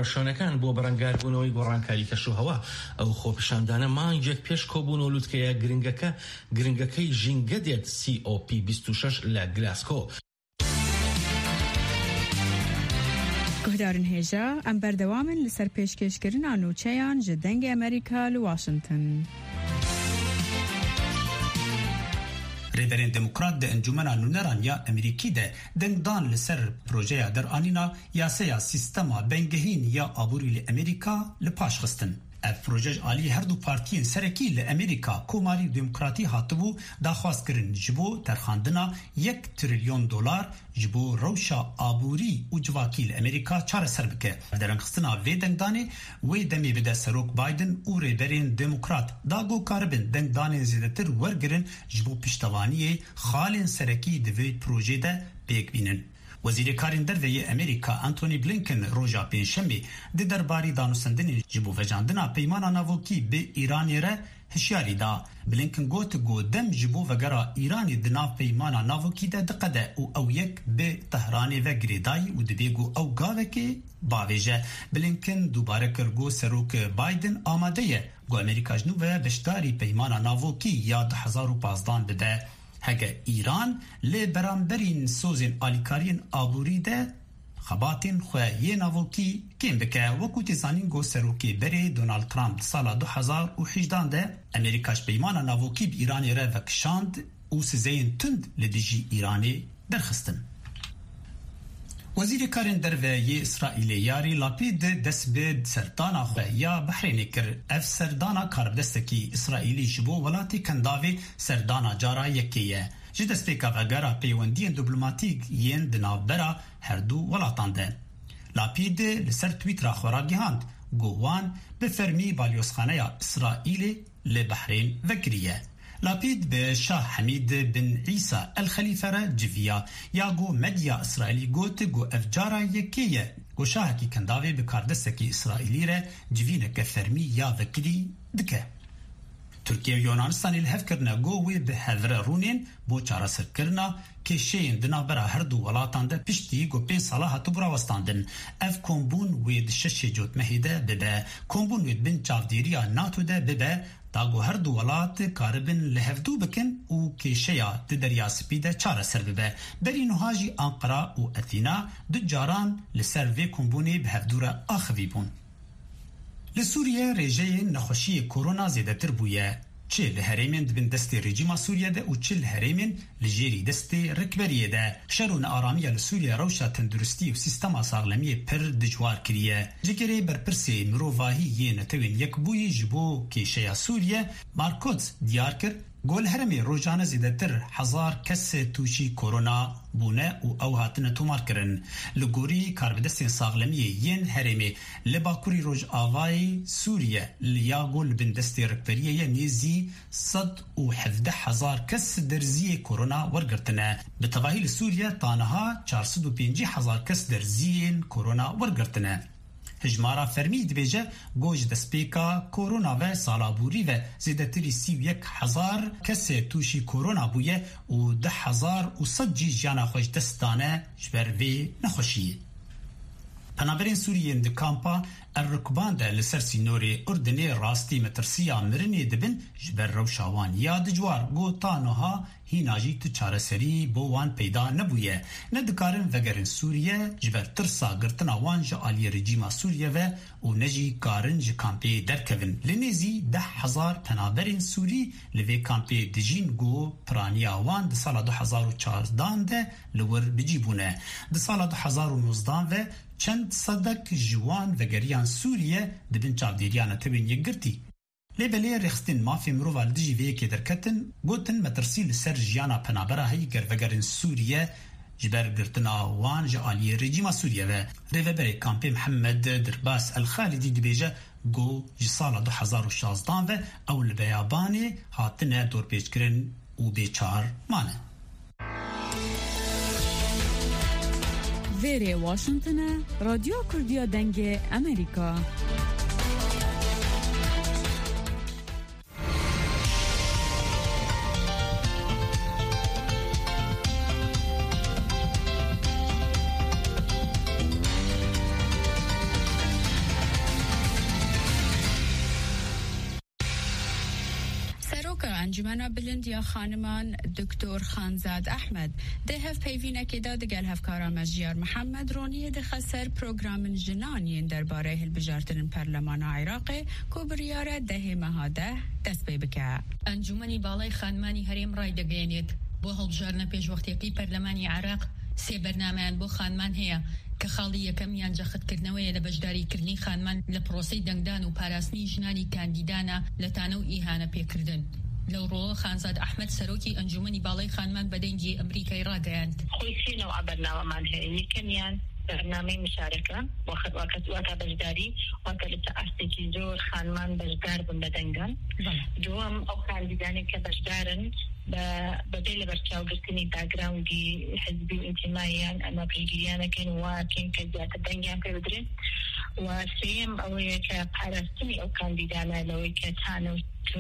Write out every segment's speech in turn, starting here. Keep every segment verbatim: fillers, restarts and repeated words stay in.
هەڵوەشانەکان بۆ بەرەنگاربوونەوەی گۆڕانکاری کەشوهەوا ئەو خۆپیشاندانە مانگێک پێش کۆبوون و لوتکەیە گرنگەکە گرنگەکەی ژینگە دێت سی ئۆ پی بیست و شەش لە گلاسکۆ. گهدارن هێژە ئەم بەردەوامن لەسەر پێشکەشکردنا نوچەیان ji dengê Amerîka li Washington. Rêberên Demokrat de Encûmena Nûneran ya Amerîkî de dengdan li ser projeya deranîna yaseya sîstema bengehîn ya aborî li Amerîka li paş xistin. Ev proje alî her du partiyên serekî li Amerîka Komarî Demokratî hatibû daxwazkirin ji bo terxandina yek trilyon dolar ji bo rewşa aborî û civakî li Amerîka çareser bike. Derengxistina vê dengdanê wê demê bide Serok Biden û rêberên Demokrat da got karibin dengdanên zêdetir wergirin ji bo piştevaniyê xalên serekî di vê projê de pêk bînin. Wezîrê Karên Derveyê Amerîka Antony Blinken roja pênşemê di derbarî danûstandinê ji bo vejandina peymana navokî bi Îranê re hişyarî da. Blinken got ku dem ji bo vegera Îranê di nav peymana navokî de diqede û ew yek bi Tehranê ve girêdayî û dibê ku ew gavekê bavêje. Blinken dubare kir ku Serok Biden amade ye ku Amerîka ji nû ve beşdarî peymana navokî ya di hezar û panzdeh bide. Hege İran li beramberîn sozên alîkariyên aborî de xebatên xwe yê navokî kêm bike. Wekû tê zanîn got serokê berê Donald Trump di sala du hezar û hejdan de Amerîka ji peymana navokî bi Îranê re vekişand û sizeyên tund li dijî Îranê derxistin. Wezîrê Karên Derveyê İsraîlê Yarî Lapid dest bi serdana xwe ya Behrênê kir. Ev serdana karibdestekî İsraîlî ji bo welatê Kendavê serdana cara yekê ye. Ji destpêka vegera peywendiyên diplomatîk yên di navbera her du welatan de. Lapid li ser Twîtera xwe ra gihand ku wan bi fermî balyozxaneya İsraîlê li Behrên vekiriye. Lapid bi Şah Hamîd bin İsa El Xelîfe re civiya ya ku medya İsraîlî got ku ev cara yekê ye ku şahekî Kendavê bi kardestekî İsraîlî re civîneke fermî ya vekirî dike. Türkiye Yunanistanê li hev kirine ku wê bi hevre rûnên bo çareserkirina kêşeyên di navbera her du welatan de piştî ku pênc sala hatibû rawestandin. Ev kombûn wê di şeşê cotmehê de bibe. Kombûn wê bin çavdêriya NATO de bibe da ku her du welat karibin li hevdû bikin û kêşeya di Derya Spî de çareser bibe. Berî niha jî Ankara û Athîna du caran li ser vê kombûnê bi hevdû re axivî bûn. Li Sûriye rêjeyên nexweşiyê korona zêdetir bûye. Çi li herêmên dibin destê rejîma Sûriye de û çi li herêmên li jêrî destê rikberiyê de. Şer û nearamiya li Sûriye rewşa tenduristî û sîstema saxlemiyê pir dijwar kiriye. Ji gerê berpirsê mirovahî yê netewên yekbûyî ji bo kêşeya Sûriye Markoz diyar kir gol heremê rojane zêdetir hezar kes tûşî korona bûne û ew hatine tomar kirin. Li gorî karbidestên saxlemiyê yên herêmê li bakurî Rojavayê Sûriye li ya gol bin destê rikberiyê ye nêzî sed û hevdeh hezar kes derziyê korona wergirtine. Bi tevahî li Sûriye taniha çar sed û pêncî hezar kes derziyên korona wergirtine. Hijmara fermî dibêje goj destpêka korona ve salaborî ve zêdetirî sî û yek hezar kesê tûşî korona bûye û deh hezar û sed cî jiyana xwe ji dest dane ji ber vê nexweşiyê. Penaberên Sûriyên di kampa Errikban de li ser sînorê Urdunê rastî metirsiya mirinê dibin ji ber rewşa wan ya dijwar gota niha hîna jî tu çareserî bo wan peyda nebûye. Ne dikarin vegerin Sûriye ji ber tirsa girtina wan ji aliyê rejîma Sûriye ve û ne jî karin ji kampê derkevin. Li nêzî deh hezar penaberên Sûrî li vê kampê dijîn ku piraniya wan di sala du hezar û çardan de li wir bicîbûne. Di sala du hezar û nûzdan ve çend sedek ji wan vegeriyan Sûriye dibin çavdêriya netewên yekgirtî. Lêbelê rexistin mafê mirova li dijî vê yekê derketin gotin metirsî li ser jiyana penabera heyî gervegerên Sûriye ji ber girtina wan ji aliyê rejîma Sûriye ve. Rêveberê kampê Mihemed Dirbas El Xalidî dibêje ku ji sala du hezar û şazdan ve ew li beyabanê hatine dorpêçkirin û bêçar mane. Vêrê Washington'a Radyo Kurdiya Dengê Amerîka. سروک انجمن بلندیا خانمان دکتر خانزاد احمد ده هف پیوینه که داد گل هفکارا مجیار محمد رونیه ده خسر پروگرام جنانی درباره هلبجارتن پرلمان عراق کوبریاره ده مهاده دست پی بکه. انجمنی بالای خانمانی هریم رای دگینید بو هلبجارن پیش وقتی پرلمانی عراق سی برنامه‌ان بو خانمان هيا کە خاڵی یەکەمیان جەختکردنەوەیە لە بەشداریکردنی خانمان لە پرۆسەی دەنگدان و پاراستنی ژنانی کاندیدانە لە تانە و ئیهانە پێکردن. لەو ڕۆڵە خانزاد ئەحمەد سەرۆکی ئەنجومەنی باڵای خانمان بە دەنگی ئەمریکای ڕاگەیاند. خۆی سێ نەوع بەرنامەمان هەیە. یەکەمیان برنامەی مشارەکە وەخت واکەت واتە بەشداری واتە لە ئاستێکی زۆر خانمان بەشدار بن بە دەنگدان. دووەم ئەو کاندیدانی کە بەشدارن بەبێ لە بەرچاوگرتنی باگراوندی حزبی و ئینتیماییان ئەمە پێگیریانەکەن واکەین کە زیاتر دەنگیان پێ بدرێن. و سێم ئەوەیە کە پاراستنی ئەو کاندیدانە لەوەی کە تانە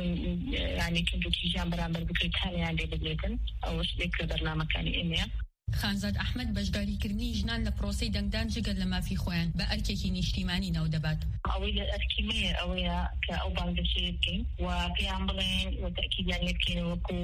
یعنی کندوتیژیان بەرامبەر بکرێت تانیان لێ بدرێتن ئەوەش لێک لە بەرنامەکانی ئێمەیە. خانزاد ئەحمەد بەشداریکردنی ژنان لە پرۆسەی دەنگدان جگەل لە مافی خۆیان بە ئەرکێکی نیشتیمانی ناو دەبات. ئەوەی لە ئەرکیمەیە ئەوەیە کە ئەو بانگەشەیە بکەین و پێیان بڵێن و تەکیدیان لێ بکەین وەکو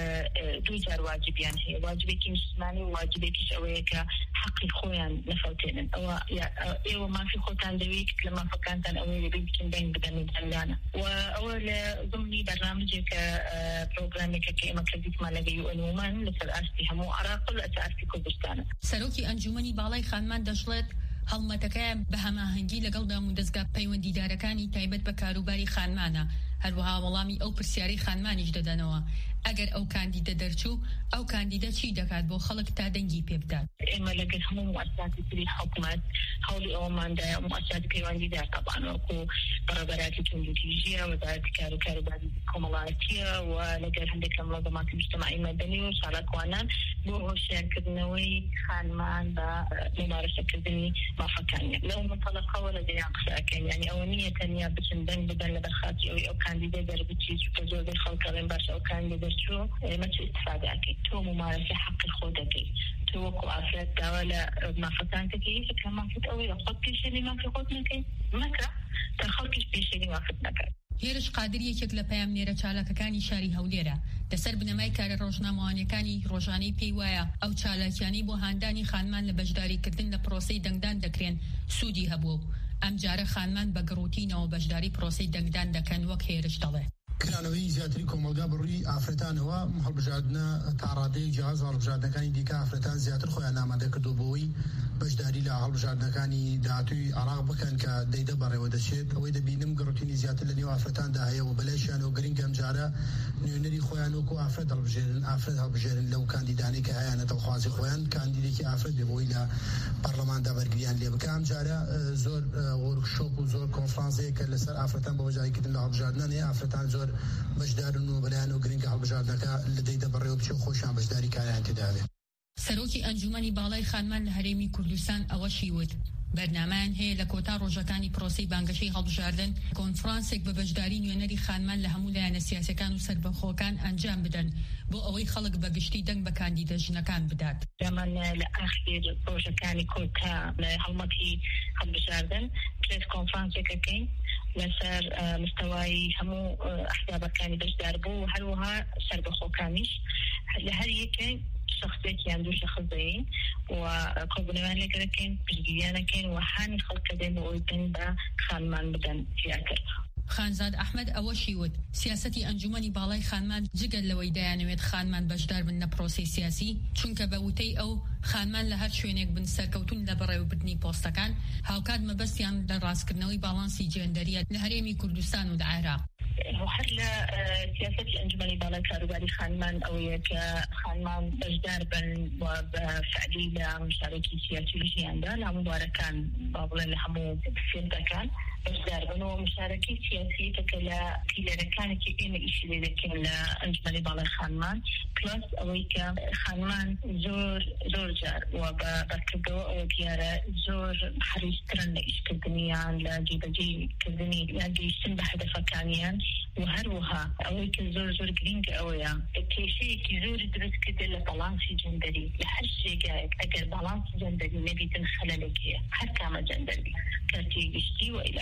دوو جار واجبیان هەیە. واجبێکی نیشتیمانی و واجبێکیش ئەوەیە کە حەقی خۆیان نەفەوتێنن. ئەوە ئێوە مافی خۆتان دەوێت لە مافەکانتان ئەوەیە لەبێ بچین دەنگ بدەن و دەنگدانە. و ئەوە لە ضمنی بەرنامجێکە پرۆگرامێکە کە ئێمە کردیتمان لەگەڵ یو ئەن وومەن لەسەر ئاستی هەموو عێراق و لەسەر ئاستی کوردستانە. سەرۆکی ئەنجومەنی باڵای خانمان دەژڵێت هەڵمەتەکەیان بە هەماهەنگی لەگەڵ دام و دەستگا پەیوەندیدارەکانی تایبەت بە کاروباری خانمانە. هەروەها وەڵامی ئەو پرسیارەی خانمانیش دەدەنەوە ئەگەر ئەو کاندیدە دەرچوو ئەو کاندیدە چی دەکات بۆ خەڵک تا دەنگی پێ بدات. ئێمە لەگەڵ هەموو موسساتی تری حکوومەت هەوڵی ئەوماندایە موسساتی پەیوەندیدار تەبعاً وەکو بەڕێوەبەراتی توندوتیژیە وەزارەتی کار و کاروباری کۆمەڵایەتیە و لەگەڵ هەندێک لە مڵەزەماتی نیشتیماعی مەدەنی و چالاکوانان بۆ هۆشیارکردنەوەی خانمان بە ممارەسەکردنی مافەکانیان. لەو متەڵەقەوە لەگەڵیان قسەکەین یعنی ئەوە نییە تەنیا بچن دەنگ بدەن لە بەرخاتی ئەوەی ئەو کاندیدە دەربچیت کە زۆربەی خەڵکەڵێن باشە ئەو کاندیدە دەرچوو ئێمە چ ئیستیفادەکەین. تۆ ممارەسە حەقی خۆ دەکەی. تۆ وەکو ئافرەت داوا لە مافەکان دەکەی کە مافەت ئەوەیە خۆت پێشێنی مافی خۆت نەکەی مەکە تا خەڵکیش پێشێنی مافەت نەکات. هێرش قادر یەکێک لە پەیامنێرە چالاکەکانی شاری هەولێرە لەسەر بنەمای کارە ڕۆژنامەوانیەکانی ڕۆژانەی پێی وایە ئەو چالاکیانی بۆ هاندانی خانمان لە بەشداریکردن لە پرۆسەی دەنگدان دەکرێن سوودی هەبوو. ئەم جارە خانمان بە گڕوتینەوە بەشداری پرۆسەی دەنگدان دەکەن وەک هێرش دەڵێ. کرانەوەی زیاتری کۆمەلگا بڕووی ئافرەتانەوە هەڵبژاردنە تا ڕادەیەک جیاواز هەڵبژاردنەکانی دیکە ئافرەتان زیاتر خۆیان ئامادە کردو بۆەوەی بەشداری لە هەڵبژاردنەکانی داهاتووی عێراق بکەن کە دەیدە بەڕێوە دەچێت. ئەوەی دەبینم گڕوتینی زیاتر لە نێو ئافرەتاندا هەیە و بەلایشیانەوە گرنگە ئەم جارە نوێنەری خۆیان وەکو ئافرەت هەڵبژێرن ئافرەت هەڵبژێرن لەو کاندیدانەی کە هەیەە دڵخوازی خۆیان کاندیدێکی ئافرەت بێ بۆی لە پەرلەماندا بەرگریان لێ بکە. ئەم جارە زۆر وەرکشۆپ و زۆر کۆنفرانسەیە کە لەسەر ئافرەتان بە بەجاریکردن لە هەڵبژاردنان هەیە. ئافرەتان زۆر بەشدارن و بەلایەن و گرنگە هەڵبژاردنەکە لە دەیدە بەڕێوە بچێ و خۆشیان بەشداری کاریان تێدا بێت. سەرۆکی ئەنجومەنی باڵای خانمان لە هەرێمی کوردستان ئەوەشی وت بەرنامەیان هەیە لە کۆتا ڕۆژەکانی پرۆسەی بانگەشەی هەڵبژاردن کۆنفرانسێک بە بەشداری نوێنەری خانمان لە هەموو لایەنە سیاسەکان و سەربەخۆکان ئەنجام بدەن بۆ ئەوەی خەڵک بە گشتی دەنگ بە کاندیدە ژنەکان بدات. ئەمان لە ئاخیر پرۆژەکانی کۆتا لە هەڵمەتی هەڵبژاردن پرێس کۆنفرانسێکەکەین لەسەر مستەوای هەموو ئەحزابەکانی بەشدار بوو و هەروەها سەربەخۆکانیش لە هەر یەکێک شخصێکیان دوو شخص دەین و کۆبوونەوەیان لێگەرەکەین پشتگیریانەکەین و هانی خەڵکە دێن بۆ ئەوەی دەنگ بە خانمان بدەن زیاتر. خانزاد ئەحمەد ئەوەشی وت سیاسەتی ئەنجومەنی باڵای خانمان جگەل لەوەی دەیانەوێت خانمان بەشدار بن لە پرۆسەی سیاسی چونکە بە وتەی ئەو خانمان لە هەر شوێنێک بن سەرکەوتون لە بەڕێوەبردنی پۆستەکان هاوکات مەبەستیان لە ڕاستکردنەوەی باڵانسی جێندەریە لە هەرێمی کوردستان و لە عێراق. هەر لە سیاسەتی ئەنجومەنی باڵای کاروباری خانمان ئەوەیە کە خانمان بەشدار بن و بە فعلی لە مشارەکی سیاسی ژیاندا لە هەموو بارەکان با بڵێن لە هەموو فێردەکان بەشدار بن و مشارەکی سیاسی کە لە پیلەرەکانێکی ئێمە ئیشی لێ دەکەین لە ئەنجومەنی باڵای خانمان پلس ئەوەی کە خانمان زۆر زۆر جار و بە بەرکردەوە ئەوە دیارە زۆر حریصترن لە ئیشکردنیان لە جێبەجێکردنی یان گەیشتن بە هەدەفەکانیان و هەروەها ئەوەی کە زۆر زۆر گرنگە ئەوەیە کێشەیەکی زۆری دروست کردە لە باڵانسی جەندەری لە هەر شتێکایەک ئەگەر باڵانسی جەندەری نەبیتن خەلەلێک هەیە هەر کامە جەندەری کارتێگشتی و ئیلا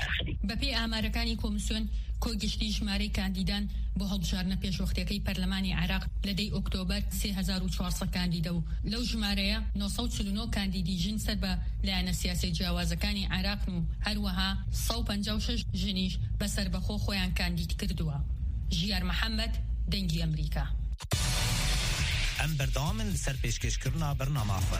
داخلي. بەپێی ئامارەکانی کۆمیسیۆن کۆگشتی ژمارەی کاندیدان بۆ هەڵبژاردنە پێشوەختیەکەی پەرلەمانی عێراق لەدەی ئۆکتۆبەر سێ هەزار و چوارسەد کاندیدە و لەو ژمارەیە نۆ سەد و چل و نۆ کاندیدی ژن سەر بە لایەنە سیاسی جیاوازەکانی عێراق و هەروەها سەد و پەنجا و شەش ژنیش بەسەر بەخۆ خۆیان کاندید کردووە. ژیار محەممەد، دەنگی ئەمریکا. ئەم بەردەوامن لەسەر پێشکەشکردنا بەرنامە خۆ.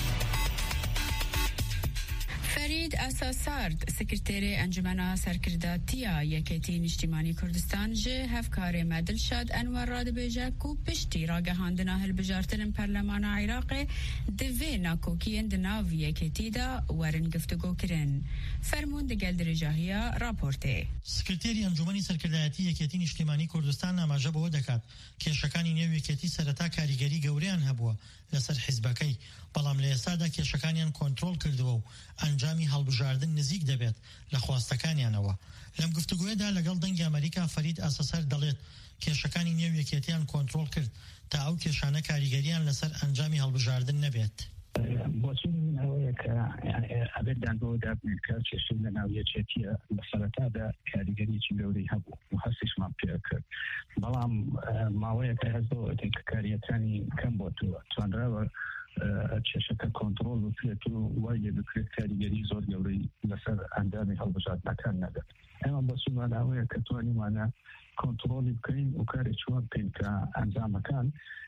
فرید اساسارد سکرتری انجمن سرکرداتیا یکیتی نیشتیمانی کردستان جه هفکار مدل شد انور راد بیجه کو پشتی را گهاندنا هل بجارتن پرلمان عراق دوی ناکوکی اندناوی یکیتی دا ورن گفتگو کرن. فرمون دگل درجاهیا راپورته. سکرتری انجمن سرکرداتی یکیتی نیشتیمانی کردستان نماجه بو دکات که شکانی نیو یکیتی سرتا کاریگری گوریان هبوا لسر حزبکی بەڵام لە ئێستادا کێشەکانیان کۆنتڕۆڵ کردووە و ئەنجامی هەڵبژاردن نزیک دەبێت لە خواستەکانیانەوە. لەم گفتوگوێدا لەگەڵ دەنگی ئەمریکا فەرید ئاسەسەر دەڵێت کێشەکانی نێو یەکێتیان کۆنتڕۆڵ کرد تا ئەو کێشانە کاریگەریان لەسەر ئەنجامی هەڵبژاردن نەبێت. بۆچوونی من ئەوەیە کە ئەبێتدان بۆ دابنێت کە کێشەی لە ناو یەکێتیە لە سەرەتادا کاریگەریی گەورەی هەبوو و هەستیشمان پێ کرد، بەڵام ماوەیە کە هەست بۆ کاریەکانی کەم بۆتووە توانراوە کێشەکە کۆنتڕۆڵ بکرێت و وای لێ بکرێت کاریگەری زۆر گەورەی لەسەر ئەنجامی هەڵبژاردنەکان نەبێت. ئێمە بەچوونمان ئەوەیە کە توانیمانە کۆنتڕۆڵی بکەین و کارێکی وا بکەین کە ئەنجامەکان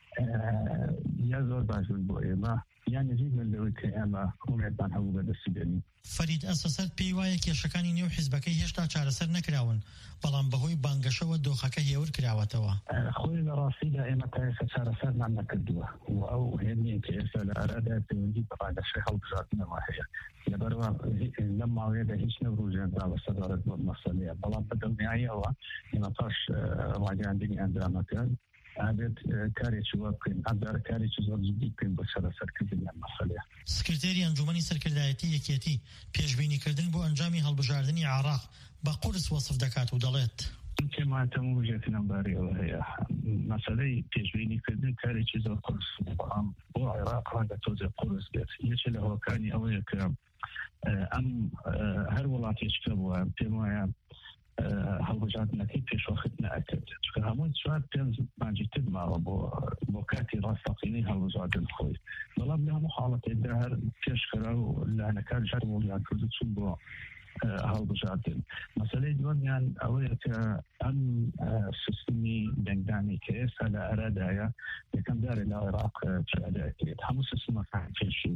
یا زۆر باشبوون بۆ ئێمە یان نزیک من لەوەی کە ئێمە ئومێدمان هەبوو بەدەستی بێنین. فەرید ئەسەسەر پێی وایە کێشەکانی نێو حیزبەکەی هێشتا چارەسەر نەکراون، بەڵام بەهۆی بانگەشەوە دۆخەکە هێور کراوەتەوە. خۆی لە ڕاستیدا ئێمە تا ئێستا چارەسەرمان نەکردووە و ئەو هێنیە کە ئێستا لە ئارادا پەیوەندی بە بانگەشەی هەڵبژاردنەوە هەیە. لەبەرەوە لەم ماوەیەدا هیچ نەڕۆژێنرا بە سەدارەت بۆ مەسەلەیە، بەڵام بەدڵنیاییەوە ئێمە پاش ڕاگەیاندنی ئەنجامەکان ئابێت کارێکی وا بکەین، ئەمجارە کارێکی زۆر جدی بکەین بۆ چارەسەرکردنی ئەم مەسەلەیە. سکرتێری ئەنجومەنی سەرکردایەتی یەکێتی پێشبینیکردن بۆ ئەنجامی هەڵبژاردنی عێراق بە قورس وەسف دەکات و دەڵێت پێمانتەمە وژێتنم بارەوە هەیە. مەسەلەی پێشبینیکردن کارێکی زۆر قورس، بەڵام بۆ عێراق ڕەنگە تۆزێ قورس بێت. یەکێ لە هۆکانی ئەوەیە کە ئەم هەر وڵاتێککە بووە پێم وایە هەڵبژاردنەکەی پێشوەخت نەئەکرد، چونکە هەمووی چوار پێنج مانجی تر ماوە بۆ بۆ کاتی ڕاستەقینەی هەڵبژاردن خۆی، بەڵام لە هەموو حاڵەتێکدا هەر پێشکەرا و لایەنەکان جار وڵیان کرد چوون بۆ هەڵبژاردن. مەسەلەی دووەمیان ئەوەیە کە ئەم سیستمی دەنگدانی کە ئێستا لە ئەرادایە یەکەم جارێ لە عێراق پیادەکرێت. هەموو سیستمەکان پێشی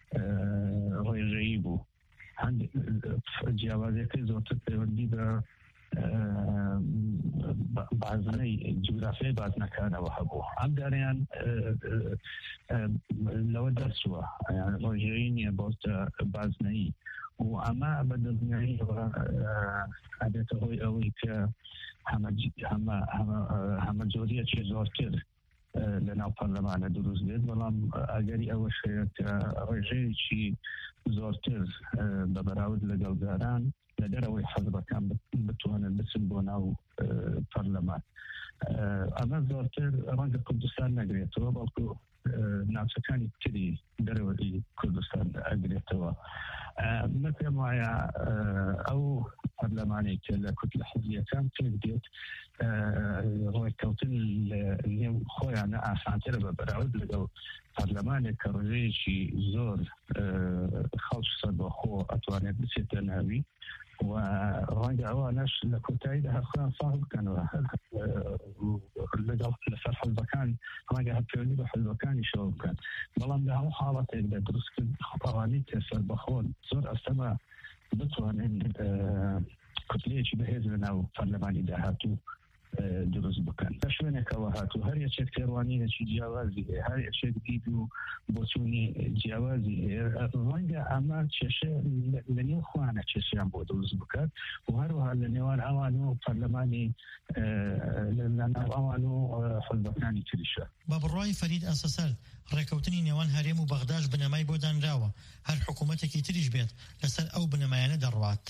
ڕێژەیی بوو، جیاوازیەکەی زۆرتر پەیوەندی بە بازنەی جوگرافیای بازنەکانەوە هەبوو. ئەم داریان لەوە دەرچووە، ڕۆژێیی نییە بۆتە بازنەیی و ئەمە بە دڵنیاییەوە ئەبێتە هۆی ئەوەی کە هەمە جۆریەکی زۆرتر لە ناو پەرلەمانە دروست بێت، بەڵام ئەگەری ئەوەش هەیە کە ڕێژەیەکی زۆرتر بە بەراورد لەگەڵ داران لە دەرەوەی حەزبەکان بتوانن بچن بۆ ناو پەرلەمان. ئەمە زۆرتر ڕەنگە کوردستان نەگرێتەوە، بەڵکو ناوچەکانی تری دەرەوەی کوردستان ئەگرێتەوە. من پێم وایە ئەو پەرلەمانێک کە لە کوت لە حزبیەکان پێک دێت ڕێککەوتن نێو خۆیانە ئاسانترە بە بەراورد لەگەڵ پەرلەمانێک کە ڕێژەیەکی زۆر خەڵک سەربەخۆ ئەتوانێت بچێتە ناوی و ڕەنگە ئەوانەش لە کۆتاییدا هەر خۆیان ساڵ بکەنەوە لەگەڵ لەسەر حەزبەکان ڕەنگە هەر پەیوەندی بە حەزبەکانی شەوە بکەن، بەڵام لە هەموو حاڵەتێکدا دروستکرد خۆپەڕانی کە سەربەخۆن زۆر ئەستەمە بتوانن کوتلەیەکی بەهێز لە ناو پەرلەمانی داهاتوو دروست بکەن. بە شوێنێکەوە هاتوو هەر یەکێک تێڕوانینێکی جیاوازی هەیە، هەر یەکێک دید و بۆچوونی جیاوازی هەیە. ڕەنگە ئەمە کێشە لە نێو خوانە کێشیان بۆ دروست بکات و هەروەها لە نێوان ئەوان و پەرلەمانی لە ناو ئەوان و حەزبەکانی تریشە. بە بڕوای فەرید ئاسەسەر ڕێکەوتنی نێوان هەرێم و بەغداش بنەمای بۆ دانراوە، هەر حکوومەتێکی تریش بێت لەسەر ئەو بنەمایانە دەڕوات.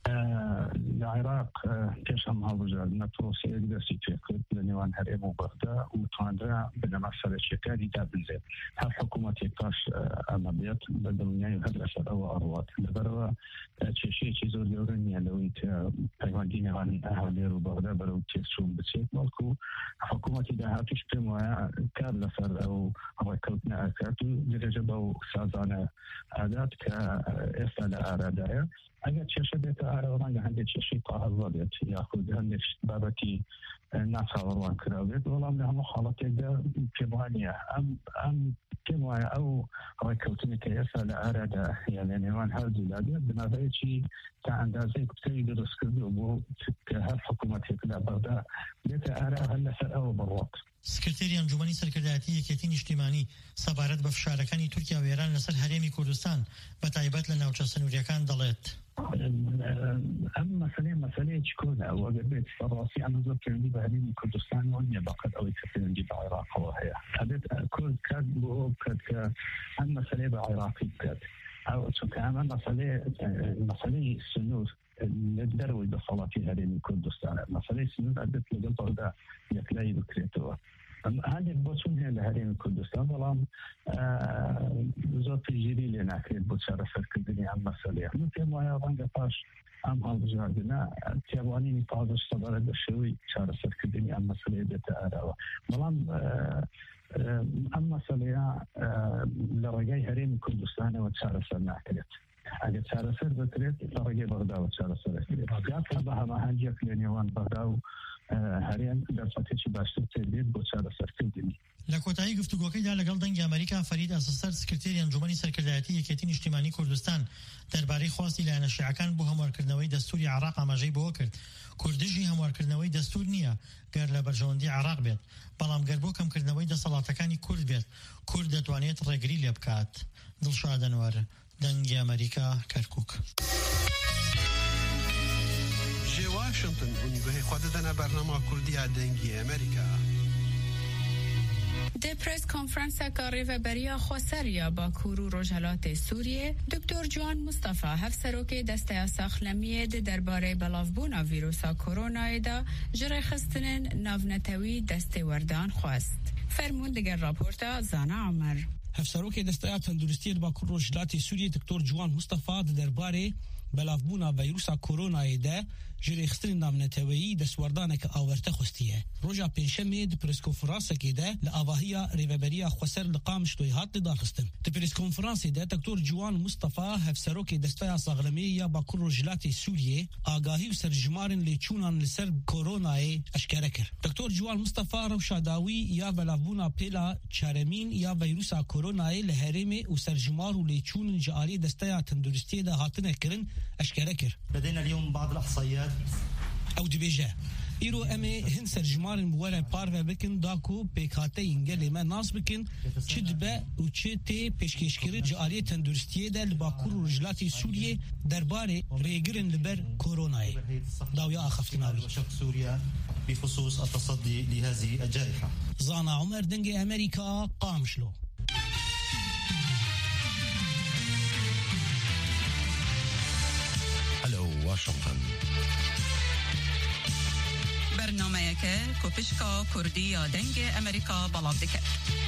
العراق كشم هالرجال بروسي درسي تفكر لنيوان هرم وبغداد وتواندرا بنما سرشكاري دابلزين هل حكومة يكاش أمابيات بدلنيا هدرسة أو أروات لبرا تشيشي تشيزو اليورانيا لو تايواندين غاني أهالي وبغداد برو تيسوم بسيط مالكو حكومة إذا هاتش بموايا كارل سر أو ركبنا أكاتو درجة أو سازانا عادات كإفعال أرادايا اگر چه بيت آروان عندي شيء قاعد ياخذ هندش بابتي الناس آروان كراويت والله من حالات ده كمانية ام ام كمانية او ركوتني كيسا لأرادا يعني نيوان هذه الأدية بنظري شيء كأندازي كتير درس كده وبو كهالحكومة كده بغداد بيت آرا هلا سأو بالوقت سکرتێری ئەنجومەنی سەرکردایەتی یەکێتی نیشتیمانی سەبارەت بە فشارەکانی تورکیا و ئێران لەسەر هەرێمی کوردستان بە تایبەت لە ناوچە سنووریەکان دەڵێت. ئەم مەسەلەی مەسەلەیەکی کۆنە و ئەگەر بێت سەڕاستی ئەمە زۆر پەیوەندی بە هەرێمی کوردستان وانییە بەقەت ئەوەی کە پەیوەندی بە عێراقەوە هەیە. ئەبێت کورد کات بۆ ئەو بکات کە ئەم مەسەلەی بە عێراقی بکات. ئەو چونکە ئەمە مەسەلەی مەسەلەی سنوور لەدەرەوەی دەسەڵاتی هەرێمی کوردستانە. مەسەلەی سنوور ئەبێت لەگەڵ بەغدا یەکلایی بکرێتەوە. هذه البوسون هي لهرين كردستان والله زوج تجري لنا كريت بوشارة فرق الدنيا عن مسألة مثل ما يرانج باش عم هالجاردنا تياباني نتعرض صدر الشوي شارة فرق الدنيا عن مسألة بتأرى والله عن مسألة لرجاي هرين كردستان وشارة سرنا كريت اگر شارة سر بكريت لرجاي بغداد وشارة سر كريت جات بها ما هنجك لنيوان بغداد هەریان دەرفەتێکی باشتر تێبێت بۆ چارەسەرکردنی. لە کۆتایی گفتوگۆکەیدا لەگەڵ دەنگی ئەمریکا فەرید ئەسەسەر سکرتێری ئەنجومەنی سەرکردایەتی یەکێتی نیشتیمانی کوردستان دەربارەی خواستی لایەنە شیعەکان بۆ هەموارکردنەوەی دەستوری عێراق ئاماژەی بۆ کرد. کوردیشی هەموارکردنەوەی دەستور نییە گەر لە بەرژەوەندی عێراق بێت، بەڵام گەر بۆ کەمکردنەوەی دەسەڵاتەکانی کورد بێت، کورد دەتوانێت ڕێگری لێ بکات. دڵشاد ئەنوەر، دەنگی ئەمریکا، کەرکووک. واشنطن ونگوهی خود دنا برنامه کردی دنگی امریکا. د پریس کانفرنس کاری بریا خوسریا با کورو رجالات سوریه دکتر جوان مصطفی هفسروک دسته ساخلمی درباره بلافبونا ویروسا کرونا دا جره خستنن ناونتوی دسته وردان خواست. فرمون دیگر راپورتا زانا عمر. هفسروک دسته تندرستی با کورو رجالات سوریه دکتر جوان مصطفی درباره بلافبونا ویروسا کرونا دا جری خستن نامنتوی دسوردانک آورته خوستیه. روژا پنجشنبه د پریس کنفرانس کې ده ل اواهیا ریوبریا خوسر لقام شتوی هات دار خستن. د پریس کنفرانس ده دکتور جوان مصطفی هفسروک دسته ساغلمی یا با کور رجلات سوریه آگاهی و سرجمارن لچونان لسر کرونا اشکره کرد. دکتور جوان مصطفی رو شاداوی یا بلافبونا پیلا چارمین یا ویروسا کرونا لهرم و سرجمار و لچونن جاری دسته تندرستی ده هاتنه کرن اشکره کرد. لدينا اليوم بعض الاحصائيات او دبیجه ایرو امی هن سرجمار مواره پارو بکن داکو پیکاته انگل ما ناس بکن چه دبه و چه تی پیشکشکری جاری تندرستیه ده لباکور و رجلاتی سوریه درباره ریگرن لبر کورونای داویا آخفتناوی سوريا بخصوص التصدي لهذه الجائحة. زانا عمر دنگ امریکا قامشلو. هلو واشنطن. برنامه که کوپشکا کردی یا دنگ امریکا بلاف دکت.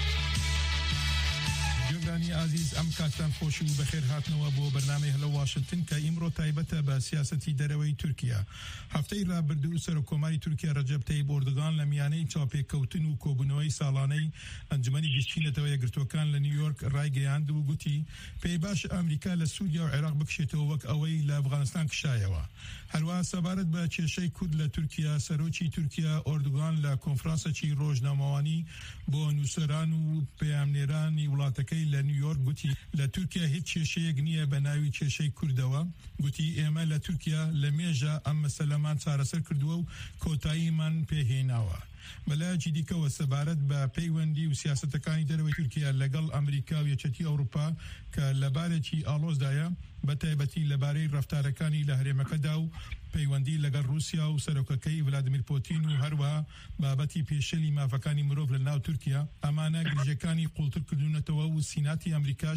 جوگرانی عزیز ام کاتان خوش و بخیر هاتنەوە بۆ بەرنامەی هەلە واشنگتن کە ئیمڕۆ تایبەتە بە سیاسەتی دەرەوەی تورکیا. هەفتەی ڕابردوو سەرۆکۆماری تورکیا ڕەجەب تەیب ئۆردۆغان لە میانەی چاوپێککەوتن و کۆبوونەوەی ساڵانەی ئەنجومەنی گشتینەتەوە یەکگرتوەکان لە نیویۆرک ڕایگەیاند و گوتی پێی باش ئەمریکا لە سووریا و عێراق بکشێتەوە وەک ئەوەی لە ئەفغانستان کشایەوە. هەروەها سەبارەت بە کێشەی کورد لە تورکیا سەرۆکی تورکیا ئۆردۆغان لە کۆنفرانسێکی ڕۆژنامەوانی بۆ نووسەران و پەیامنێرانی وڵاتەکەی لە نیویۆرک گوتی لە تورکیا هیچ کێشەیەک نییە بە ناوی کێشەی کوردەوە. گوتی ئێمە لە تورکیا لە مێژە ئەم مەسەلەمان چارەسەر کردووە و کۆتاییمان پێهێناوە. بەلایەکی دیکەوە سەبارەت بە پەیوەندی و سیاسەتەکانی دەرەوەی تورکیا لەگەڵ ئەمریکا و یەکێتی ئەوروپا کە لەبارێکی ئاڵۆزدایە بە تایبەتی لەبارەی ڕەفتارەکانی لە هەرێمەکەدا و پەیوەندی لەگەڵ رووسیا و سەرۆکەکەی ڤلادیمیر پۆتین و هەروەها بابەتی پێشەلی مافەکانی مرۆڤ لە ناو تورکیا ئەمانە گرژەکانی قوڵتر کردوونەتەوە و سیناتی ئەمریکاش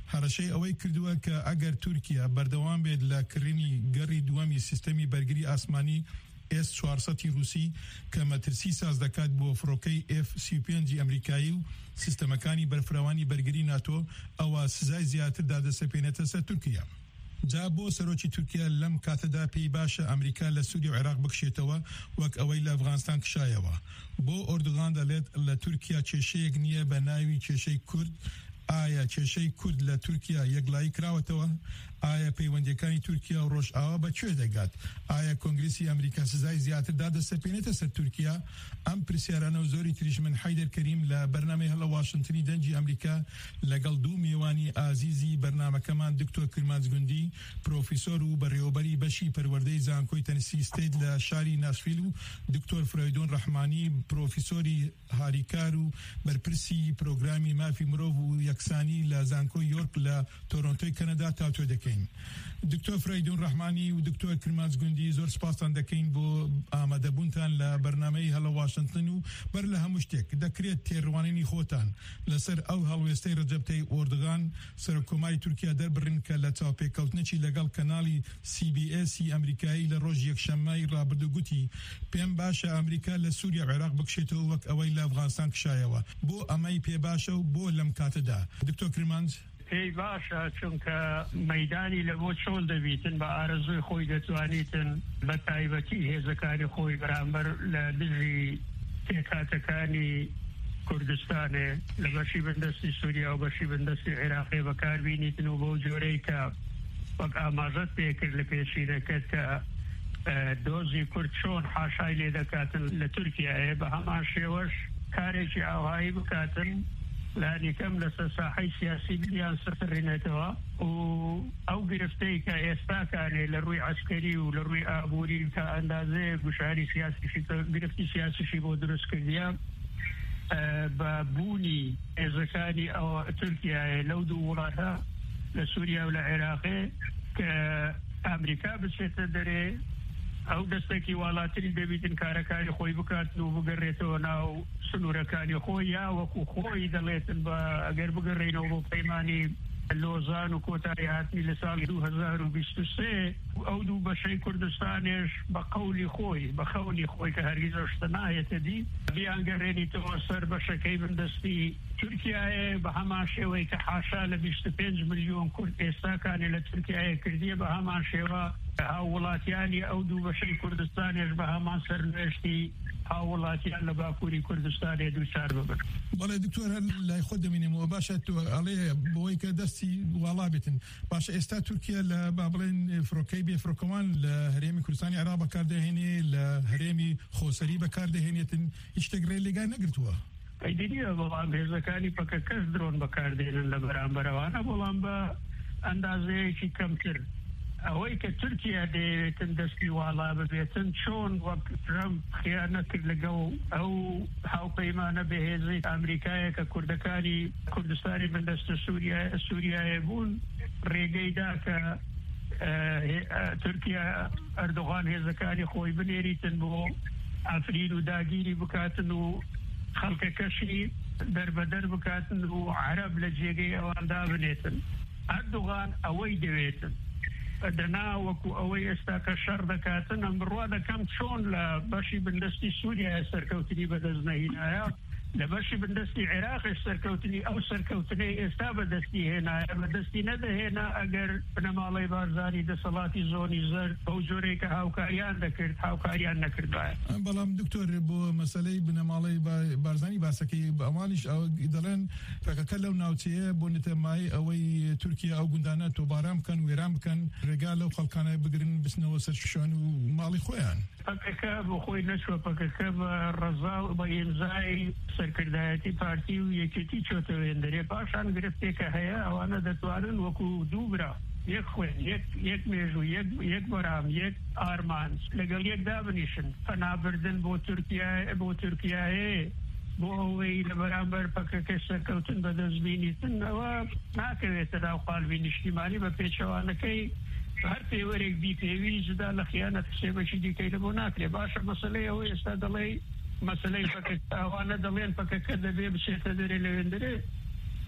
هەڕەشەی ئەوەی کردووە کە ئەگەر تورکیا بەردەوام بێت لە کڕینی گەڕی دووەمی سیستەمی بەرگری ئاسمانی ئێس چوارسەد رووسی کە مەترسی ساز دەکات بۆ فڕۆکەی ئێف سی و پێنج ئەمریکایی و سیستەمەکانی بەرفراوانی بەرگری ناتۆ ئەوە سزای زیاتر دادەسەپێنێتە سەر تورکیا. جا بۆ سەرۆکی تورکیا لەم کاتەدا پێی باشە ئەمریکا لە سووریا و عێراق بکشێتەوە وەک ئەوەی لە ئەفغانستان کشایەوە. بۆ ئۆردوغان دەڵێت لە تورکیا کێشەیەک نییە بە ناوی کێشەی کورد. ئایا کێشەی کورد لە تورکیا یەکلایی کراوەتەوە؟ ئایا پەیوەندیەکانی تورکیا و ڕۆژئاوا بەکوێ دەگات؟ ئایا کۆنگرسی ئەمریکا سزای زیاتر دادەسەپێنێتە سەر تورکیا؟ ئەم پرسیارانە و زۆری تریش من حەیدەر کەریم لە بەرنامەی هەڵە واشنتنی دەنجی ئەمریکا لەگەڵ دوو میوانی ئازیزی بەرنامەکەمان دکتۆر کرمانجگوندی پرۆفیسۆر و بەڕێوەبەری بەشی پەروەردەی زانکۆی تەنسی ستیت لە شاری ناشڤیل و دکتۆر فرۆیدۆن ڕەحمانی پرۆفیسۆری هاریکار و بەرپرسی پرۆگرامی مافی مرۆڤ و یەکسانی لە زانکۆی یۆرک لە تۆرۆنتۆی کەنەدا تاوتۆ دەکەین. دکتۆر فرۆیدۆن ڕەحمانی و دکتۆر کرمانجگوندی زۆر سپاسان دەکەین بۆ ئامادەبوونتان لە بەرنامەی هەڵە واشنتن و بەر لە هەموو شتێک دەکرێت تێڕوانینی خۆتان لەسەر ئەو هەڵوێستەی ڕەجەب تەیب ئۆردوغان سەرۆکۆماری تورکیا دەربڕین کە لە چاوپێکەوتنێکی لەگەڵ کەناڵی سی بی ئێسی ئەمریکایی لە ڕۆژ یەکشەممەی ڕابردوو گوتی پێم باشە ئەمریکا لە سووریا و عێراق بکشێتەوە وەک ئەوەی لە ئەفغانستان کشایەوە. بۆ ئەمەی پێ باشە و بۆ لەم کاتەدا دکتۆر کرمانج پێی باشە چونکە مەیدانی لە بۆ چۆن دەبیتن بە ئارەزوی خۆی دەتوانیتن بە تایبەتی هێزەکانی خۆی بەرامبەر لە دژی تێکاتەکانی کوردستانێ لە بەشی بەندەستی سووریا و بەشی بەندەستی عێراقی بەکاربینیتن و بۆ جۆرەی کە وەک ئاماژەت پێکرد لە پێشینەکەت کە دۆزی کورد چۆن حاشای لێ دەکاتن لە تورکیایە بە هەمان شێوەش کارێکی ئاوایی بکاتن لانیکەم لەسەر ساحەی سیاسی بیان سەفرێنێتەوە و ئەو گرفتەی کە ئێستاکانێ لە ڕووی عەسکەری و لە ڕووی ئابووری کە ئەندازەیە گوشاری سیاسیشی گرفتی سیاسیشی بۆ دروست کردیە بە بوونی هێزەکانی ئەوە تورکیایە لەو دوو وڵاتە لە سووریا و لە عێراقێ کە ئەمریکا بچێتە دەرێ ئەو دەستێکی وڵاتری دەبیتن کارەکانی خۆی بکاتن و بگەڕێتەوە ناو سنوورەکانی خۆی یا وەکو خۆی دەڵێتن بە ئەگەر بگەڕێنەوە بۆ پەیمانی لۆزان و کۆتایی هاتنی لە ساڵی دوو هەزار و بیست و سێ ئەو دوو بەشەی کوردستانێش بە قەولی خۆی بە خەونی خۆی کە هەرگیز ئەو شتە نایەتە دی بیان گەڕێنیتەوە سەر بەشەکەی بەندەستی تورکیایە بە هەمان شێوەی کە حاشا لە بیست و پێنج ملیۆن کورد ئێستاکانی لە تورکیایە کردیە بە هەمان شێوە هاوڵاتیانی ئەو دوو بەشەی کوردستانێش بە هەمان سەرنوێشتی هاوڵاتیان لە باکووری کوردستانێ دووچار ببن. بەڵێ دکتۆر هەر لای خۆ دەمێنێمەوە باشە تو ئەڵێ بۆی کە دەستی وڵا بێتن باشە ئێستا تورکیا لە با بڵێن فڕۆکەی بێفڕۆکەوان لە هەرێمی کوردستانی عێراق بەکاردەهێنێ لە هەرێمی خۆسەری بەکاردەهێنێتن هیچ شتێک ڕێ لێگای نەگرتووە. ئەیدیە بەڵام هێزەکانی پەکە کەس درۆن بەکاردێنن لە بەرامبەرەوانە بەڵام بە ئەندازەیەکی کەمتر. ئەوەی کە تورکیا دەیەوێتن دەستی واڵا ببێتن چۆن وەک ترەمپ خیانە کرد لەگەڵ ئەو هاوپەیمانە بەهێزەی ئەمریکایە کە کوردەکانی کوردستانی بەندەستە سووریایە بوون ڕێگەیدا کە تورکیا ئەردوغان هێزەکانی خۆی بنێریتن بۆ ئەفرین و داگیری بکاتن و خەڵکەکەشی دەربەدەر بکاتن و عەرەب لە جێگەی ئەواندا بنێتن. ئەردوغان ئەوەی دەوێتن دەنا وەکو ئەوەی ئێستا کە شەڕ دەکاتن ئەم بڕوا دەکەم چۆن لە بەشی بەندەستی سووریا سەرکەوتنی بەدەست نەهێنایە لە بەشی بەندەستی عێراقی سەرکەوتنی ئەو سەرکەوتنەی ئێستا بەدەستی هێنایە بەدەستی نەدەهێنا ئەگەر بنەماڵەی بارزانی دەسەڵاتی زۆنی زەرد بەو جۆرەی کە هاوکاریان دەکرد هاوکاریان نەکردوایە. بەڵام دکتۆر بۆ مەسەلەی بنەماڵەی بارزانی باسەکەی بە ئەمانیش دەڵێن پەکەکە لەو ناوچەیە بۆ نتەمای ئەوەی تورکیا ئەو گوندانە تۆباران بکەن وێران بکەن ڕێگا لەو خەڵکانە بگرن بچنەوە سەر شوێن و ماڵی خۆیان. پەکەکە بۆ خۆی نەچوە پەکەکە بە ڕەزا و بە ئیمزای سەرکردایەتی پارتی و یەکێتی چۆتە وێندەرێ پاشان گرفتێکە هەیە ئەوانە دەتوانن وەکو دوو برا یەک خوێن یەک مێژوو یەک بەرام یەک ئارمان لەگەڵ یەک دابنیشن پەنابردن بۆ تورکیای بۆ تورکیایە بۆ ئەوەی لە بەرامبەر پەکەکە سەرکەوتن بەدەستبینیتن ئەوە ناکەوێتە ناو قالبی نیشتیمانی بە پێچەوانەکەی هەر پێوەرێک بی پێویستدا لە خیانەت سێبەشی دیکەی لە بۆ ناکرێ. باشە مەسەلەی ئەوەی ئێستا دەڵێ مەسەلەی پەکەکە ئەوانە دەڵێن پەکەکە دەبێ بچێتە دەرێ لە وێندەرێ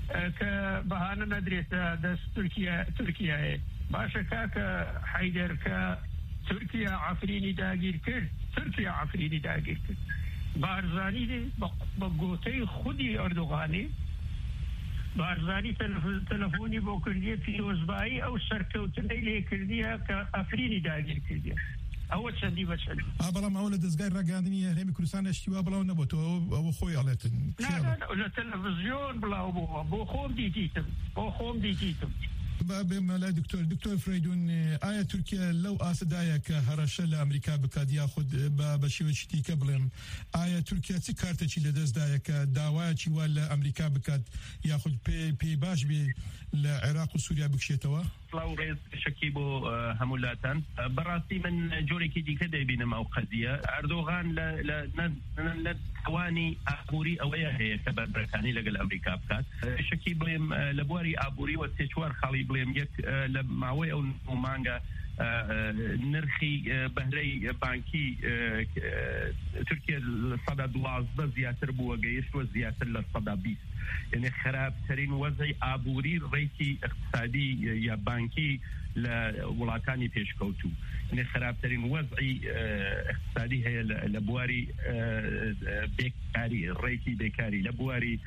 کە بەهانە نەدرێتە دەست تورکیا تورکیایە باشە کاکە حەیدەر کە تورکیا عەفرینی داگیر کرد تورکیا عەفرینی داگیر کرد بارزانی بە گۆتەی خودی ئەردوغانی بارزانی تەلەفۆنی بۆ کردیە پیرۆزبایی ئەو سەرکەوتنەی لێکردیە کە ئەفرینی داگیر کردیە ئەوە چەندی بە چەند بەڵام ئەوە لە دەستگای ڕاگەاندنی هەرێمی کوردستان هەشتیوا بڵاو نەبووەوە ئەوە خۆی ئەڵێتن لە تەلەڤیزیۆن بڵاو بووە بۆ خۆم دیتیتم بۆ خۆم دیتیتم بێمەلای دکتۆر دکتۆر فرەیدون ئایا تورکیا لەو ئاسەدایە کە هەڕەشە لە ئەمریکا بکات یاخود بە شێوەیەکی دیکە بڵێم ئایا تورکیا چ کارتێکی لەدەستدایە کە داوایەکی وا لە ئەمریکا بکات یاخود پێی باش بێ لە عێراق و سووریا بکشێتەوە؟ سڵاو ڕێز شەکی بۆ هەموولاتان بەڕاستی من جۆرێکی دیکە دەبینم ئەو قەزیە ئەردۆغان لە توانی ئابووری ئەوەیە هەیە کە بەرەکانی لەگەڵ ئەمریکا بکات شەکی بڵێم لە بواری ئابووری وە سێ چوار خاڵی بڵێم یەک لە ماوەی ئەو مانگە نرخی بەهرەی بانکی تورکیا لە سەدا دوازدە زیاتر بووە گەیشتوە زیاتر لە سەدا بیست یعنی خراپترین وەزەی ئابووری ڕێکی اقتصادی یا بانکی لە وڵاتانی پێشکەوتوو یعنی خراپترین وەزعی اقتصادی هەیە لە بواری بێکاری ڕێکی بێکاری لە بواری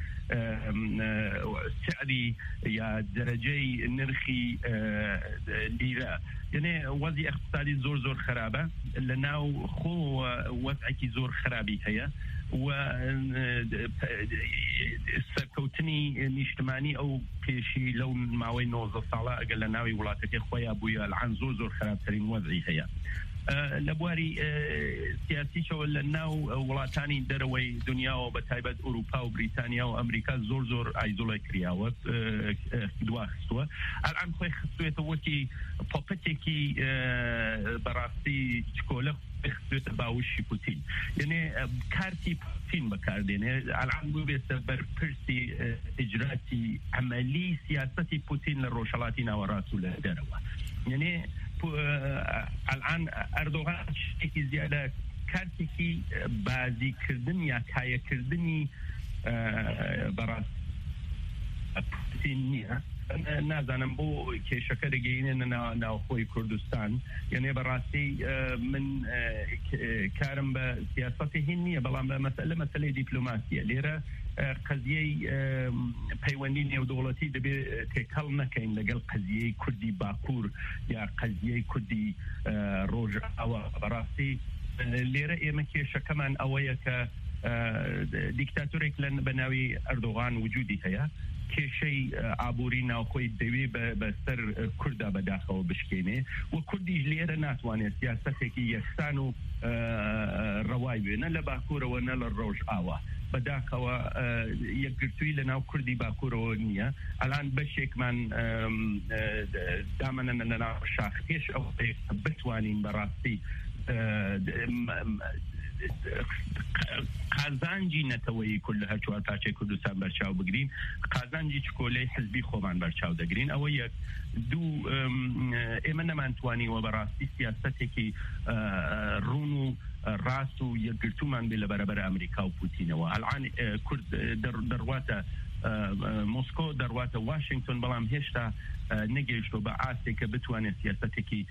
سعری یا دەرەجەی نرخی لیرە یعنی وەزی اقتصادی زۆر زۆر خراپە لە ناو خۆ وەزعێکی زۆر خراپی هەیە و سەرکەوتنی نیشتمانی ئەو پێشی لەو ماوەی نۆزدە ساڵە ئەگەر لە ناوی وڵاتەکەی خۆیان بوویە العان زۆر زۆر خراپترین وەزعی هەیە لە بواری سیاسیشەوە لە ناو وڵاتانی دەرەوەی دنیاوە بە تایبەت ئوروپا و بریتانیا و ئەمریکا زۆر زۆر ئایزۆڵای کراوە دواخستووە الان خۆی خستوێتە وەکی پۆپەتێکی بەڕاستی چکۆلە خستوێتە باوشی پوتین یعنی کارتی پوتین بەکاردێنێ الان ببێتە بەرپرسی ئیجراتی عەمەلی سیاسەتی پوتین لە ڕۆژهەڵاتی ناوەڕاست و لە دەرەوە یعنی الان ئەردۆغان شتێکی زیادە کارتێکی بازیکردن یا کایەکردنی بەڕاست پوتین نییە نازانم بۆ کێشەکە دەگەینێنە ناوخۆی کوردستان یعنی بەڕاستی من کارم بە سیاسەتی هین نییە بەڵام بە مەسەلە مەسەلەی دیپلۆماسیە لێرە قەزیەی پەیوەندی نێودەوڵەتی دەبێت تێکەڵ نەکەین لەگەڵ قەزیەی کوردی باکوور یا قەزیەی کوردی ڕۆژئاوا بەڕاستی لێرە ئێمە کێشەکەمان ئەوەیە کە دیکتاتۆرێک لە بەناوی ئەردۆغان وجودی هەیە کێشەی ئابووری ناوخۆی دەوێت بەسەر کووردا بەداخەوە بشکێنێ و کوردیش لێرە ناتوانێت سیاسەتێکی یەکسان و ڕەوای بێ نە لە باکوورەوە نە لە ڕۆژئاوا بەداخەوە یەکگرتووی لە ناو کوردی باکوورەوە نییە ئەلان بەشێکمان دامەنە لە ناو شاخێش ئەو بتوانین بەڕاستی قازانجی نەتەوەی کورد لە هەر چوار پارچەی کوردستان بەرچاو بگرین قازانجی چکۆلەی حزبی خۆمان بەرچاو دەگرین ئەوە یەک دوو ئێمە نەمانتوانیوە بەڕاستی سیاسەتێکی ڕوون و ڕاست و یەکگرتومان بێ لە بەرەبەر ئەمریکا و پوتینەوە ئەلعان کورد دەڕواتە مۆسکۆ دەڕواتە واشنگتن بەڵام هێشتا نەگەیشتۆ بە ئاستێک کە بتوانێت سیاسەتێکی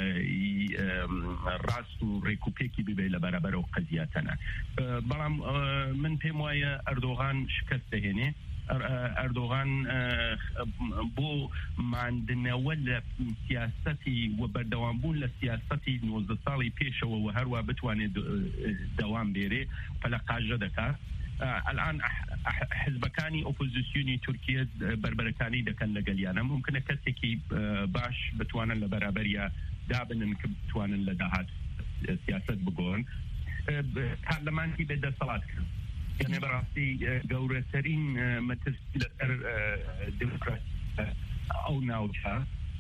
ڕاست و ڕێکوپێکی ببێ لە بەرەبەرەوە قەزیاتەنە بەڵام من پێم وایە ئەردۆغان شکست دەهێنێ ئەردۆغان بۆ ماندنەوە لە سیاسەتی و بەردەوامبوون لە سیاسەتی نۆزدە ساڵی پێشەوە و هەروە بتوانێت دەوام بێرێ پەلە قاژە دەکات الان حزبەکانی ئۆپۆزیسیۆنی تورکیا بربەرەکانی دەکەن لەگەلیانە ممکنە کەسێکی باش بتوانن لە بەرابەریە دابنن کە بتوانن لە داهات سیاست بگۆن پارلەمانی بێدەسەڵات کرد یعنی بەڕاستی گەورەترین مەترسی لەسەر دموکراسی ئەو ناوچە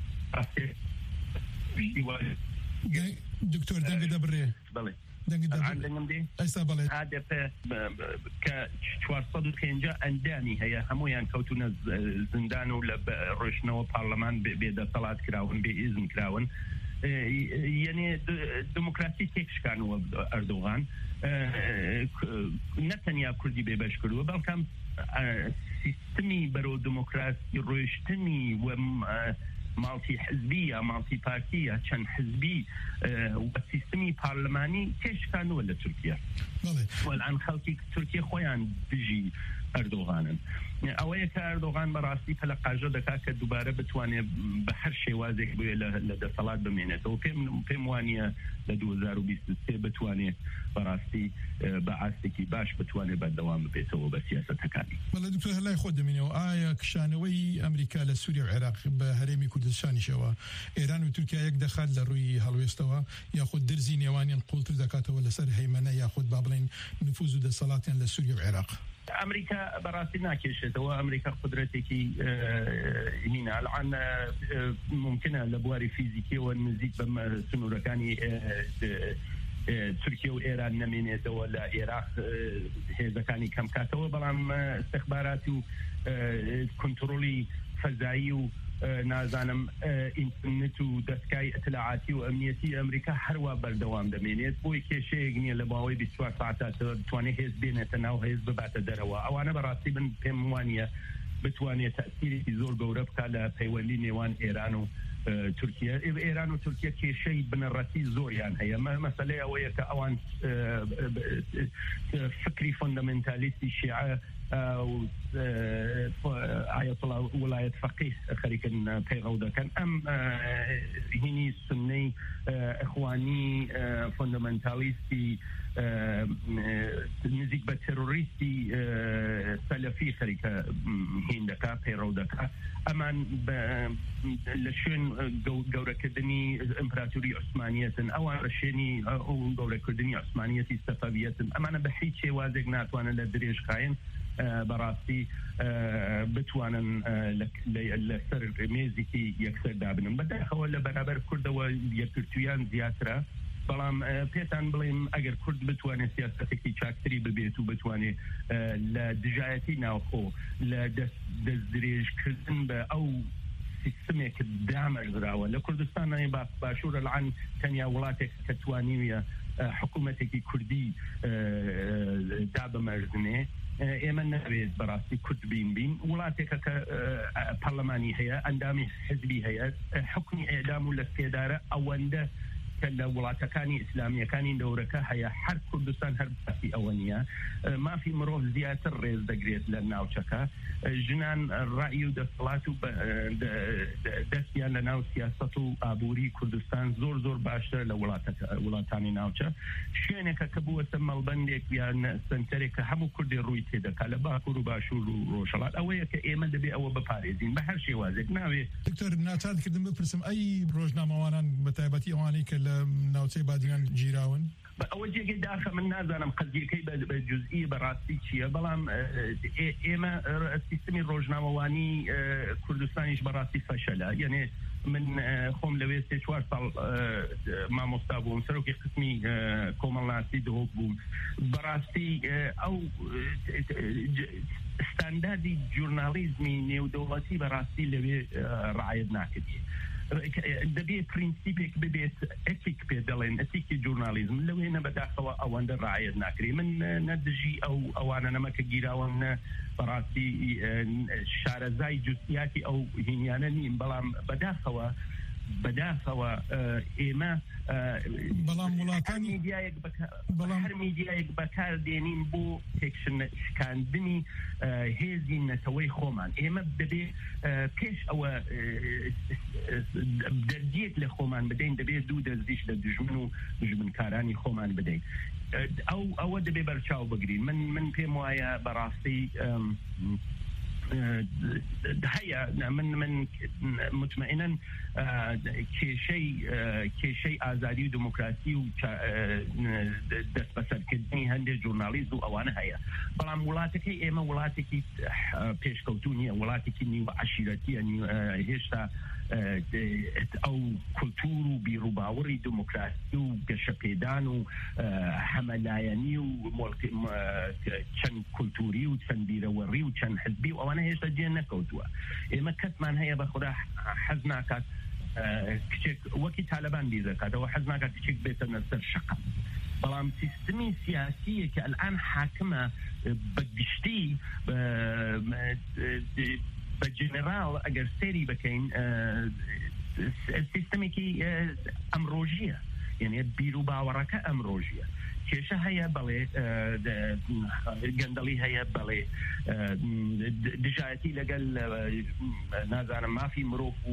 دکتۆر دەنگە دەبڕێ بڵێ ئەستا بڵێت کە چوارسەد و پێنجا ئەندامی هەیە هەمویان کەوتونە زندان و لە ڕۆشنەوە پارلەمان بێدەسەڵات کراون بێ ئیزن کراون یعنی دموکراسی تێکشکانەوە ئەردۆغان نەتەنیا کوردی بێبەش کردووە بەڵکەم سیستمی بەرەو دموکراسی ڕۆیشتنی و مالتی حزبیە مالتی پارتیە چەند حزبی و سیستمی پارلمانی تێشکانوە لە تورکیا وەلعن خەڵکی تورکیا خۆیان دژی ئەردۆغانن ئەوەیە کە ئەردۆغان بەڕاستی پەلە قاژە دەکات کە دووبارە بتوانێت بە هەر شێوازێک بێ لە دەسەڵات بمێنێتەوە پێم پێم وانە لە دوو هەزار و بیست و سێ بتوانێت بەڕاستی بە ئاستێکی باش بتوانێت بەردەوام ببێتەوە بە سیاسەتەکانی. بەڵێ دکتۆر هەلای خۆت دەمێنەوە ئایا کشانەوەی ئەمریکا لە سووریا و عێراق بە هەرێمی کوردستانیشەوە ئێران و تورکیا یەک دەخات لە ڕووی هەڵوێستەوە یاخود درزی نێوانیان قوڵتر دەکاتەوە لەسەر هەیمەنە یاخود با بڵێن نفوذ و دەسەڵاتیان لە سووریا و عێراق؟ ئەمریکا بەڕاستی ناکێشێتەوە ئەمریکا قدرەتێکی هینە الان ممکنە لە بواری فیزیکیەوە نزیک بە سنوورەکانی تورکیا و ئێران نەمێنێتەوە لە عێراق هێزەکانی کەم کاتەوە بەڵام استخباراتی و کنترۆلی فەزایی و نازانم ئینترنت و دەستگای ئەتلاعاتی و ئەمنیەتی ئەمریکا هەروە بەردەوام دەمێنێت بۆی کێشەیەک نییە لە باوەی بیست و چوار ساعتاتەوە بتوانێت هێز بێنێتە ناو هێز بباتە دەرەوە ئەوانە بەڕاستی بن پێم وانە بتوانێت تەأثیرێکی زۆر گەورە بکات لە پەیوەندی نێوان ئێران و تورکیا. ئێران و تورکیا کێشەی بنەڕەتی زۆریان هەیە مەسەلەی ئەوەیە کە ئەوان فکری فۆندەمنتالیستی شیعە آية الله ولاية فقيه خريكن بيغودا كان أم هني سني إخواني فوندامنتاليستي نزيك بتروريستي سلفي خريكة هندكا بيغودا أمان لشين جورا كدني إمبراطورية عثمانية أو رشيني أو جورا كدني عثمانية صفوية أمان بحيث شيء وازق ناتوانا لدريش خاين بەڕاستی بتوانن لەسەر مێزێکی یەکسەر دابنن بەداخەوە لە بەرابەر کوردەوە یەکگرتوویان زیاترە بەڵام پێتان بڵێم ئەگەر کورد بتوانێت سیاسەتێکی چاکتری ببێت و بتوانێت لە دژایەتی ناوخۆ لە دەستدرێژکردن بە ئەو سیستمێک دامەرزراوە لە کوردستان باشوورە لەعان تەنیا وڵاتێک کە توانیویە حکوومەتێکی کوردی دابەمەرزنێ ئێمە نەوێت بەڕاستی کورد بین بین وڵاتێکە کە پەرلەمانی هەیە ئەندامی حزبی هەیە حکمی ئێدام و لە سێدارە ئەوەندە کە لە وڵاتەکانی ئیسلامیەکانی دەورەکە هەیە هەر کوردستان هەر باسی ئەوە نییە مافی مرۆڤ زیاتر ڕێز دەگرێت لە ناوچەکە ژنان ڕای و دەسەڵات و دەستیان لە ناو سیاسەت و ئابووری کوردستان زۆر زۆر باشتر لە وڵاتانی ناوچە شوێنێکە کە بووەتە مەڵبەندێک یان سنتەرێک کە هەموو کوردی ڕووی تێدەکات لە باکوور و باشوور و ڕۆژهەڵات ئەوەیە کە ئێمە دەبێت ئەوە بپارێزین بە هەر شێوازێک ناوێت. دکتۆر ناچارکردن بپرسم ئەی ڕۆژنامەوانان بە تایبەتی ئەوانەی کە لە ناوچەی بادیان گیراون ئەوە جێگەی داخە من نازانم قەزیەکەی بە جزئی بەڕاستی چییە بەڵام ئێمە سیستمی ڕۆژنامەوانی کوردستانیش بەڕاستی فەشەلە یعنی من خۆم لەوێ سێ چوار ساڵ مامۆستا بووم سەرۆکی قسمی کۆمەڵناسی دهۆک بووم بەڕاستی ئەو ستانداردی جورنالیزمی نێودەوڵەتی بەڕاستی لەوێ ڕعایەت ناکردی دەبێت پرینسیپێک ببێت ئەتیک پێ دەڵێن ئەتیکی جورنالیزم لەوێنە بەداخەوە ئەوەندە ڕعایەت ناکری من نەدژی ئەو ئەوانە نەمەکە گیراوە نە بەڕاستی شارەزای جوستیاتی ئەو هینیانە نیم بەڵام بەداخەوە بەداخەوە ئێمە بەڵام وڵاتانی هەر میدیایەک بەکار دێنین بۆ تێکشکاندنی هێزی نەتەوەی خۆمان ئێمە دەبێت پێش ئەوە دەرجیەک لە خۆمان بدەین دەبێت دوو دەستیش لە دژمن و دژمنکارانی خۆمان بدەین ئەو ئەوە دەبێت بەرچاو بگرین من من پێم وایە بەڕاستی هەیە من من مطمئنا کێشەی کێشەی ئازادی و دموکراسی و دەست بەسەرکردنی هەندێک ژورنالیست و ئەوانە هەیە بەڵام وڵاتەکەی ئێمە وڵاتێکی پێشکەوتوو نییە وڵاتێکی نیوە عەشیرەتیە هێشتا ئەو کولتور و بیرروباوەڕی دموکراسی و گەشەپێدان و هەمەلایەنی و چەند کولتوری و چەند بیرەوەڕی و چەند حزبی و ئەوانە هێشتا جێ نەکەوتووە ئێمە کەسمان هەیە بەخورا حەز ناکات کچێک وەکی تالەبان بیر دەکاتەوە حەز ناکات کچێک بێتە نەسەر شەقام بەڵام سیستمی سیاسیە کە الان حاکمە بەگشتی بە جنرال ئەگەر سێری بکەین سیستمێکی ئەمڕۆژیە، یعنی بیر و باوەڕەکە ئەمڕۆژیە. کێشە هەیە بەڵێ گەندەڵی هەیە بەڵێ دژایەتی لەگەل نازانم مافی مرۆڤ و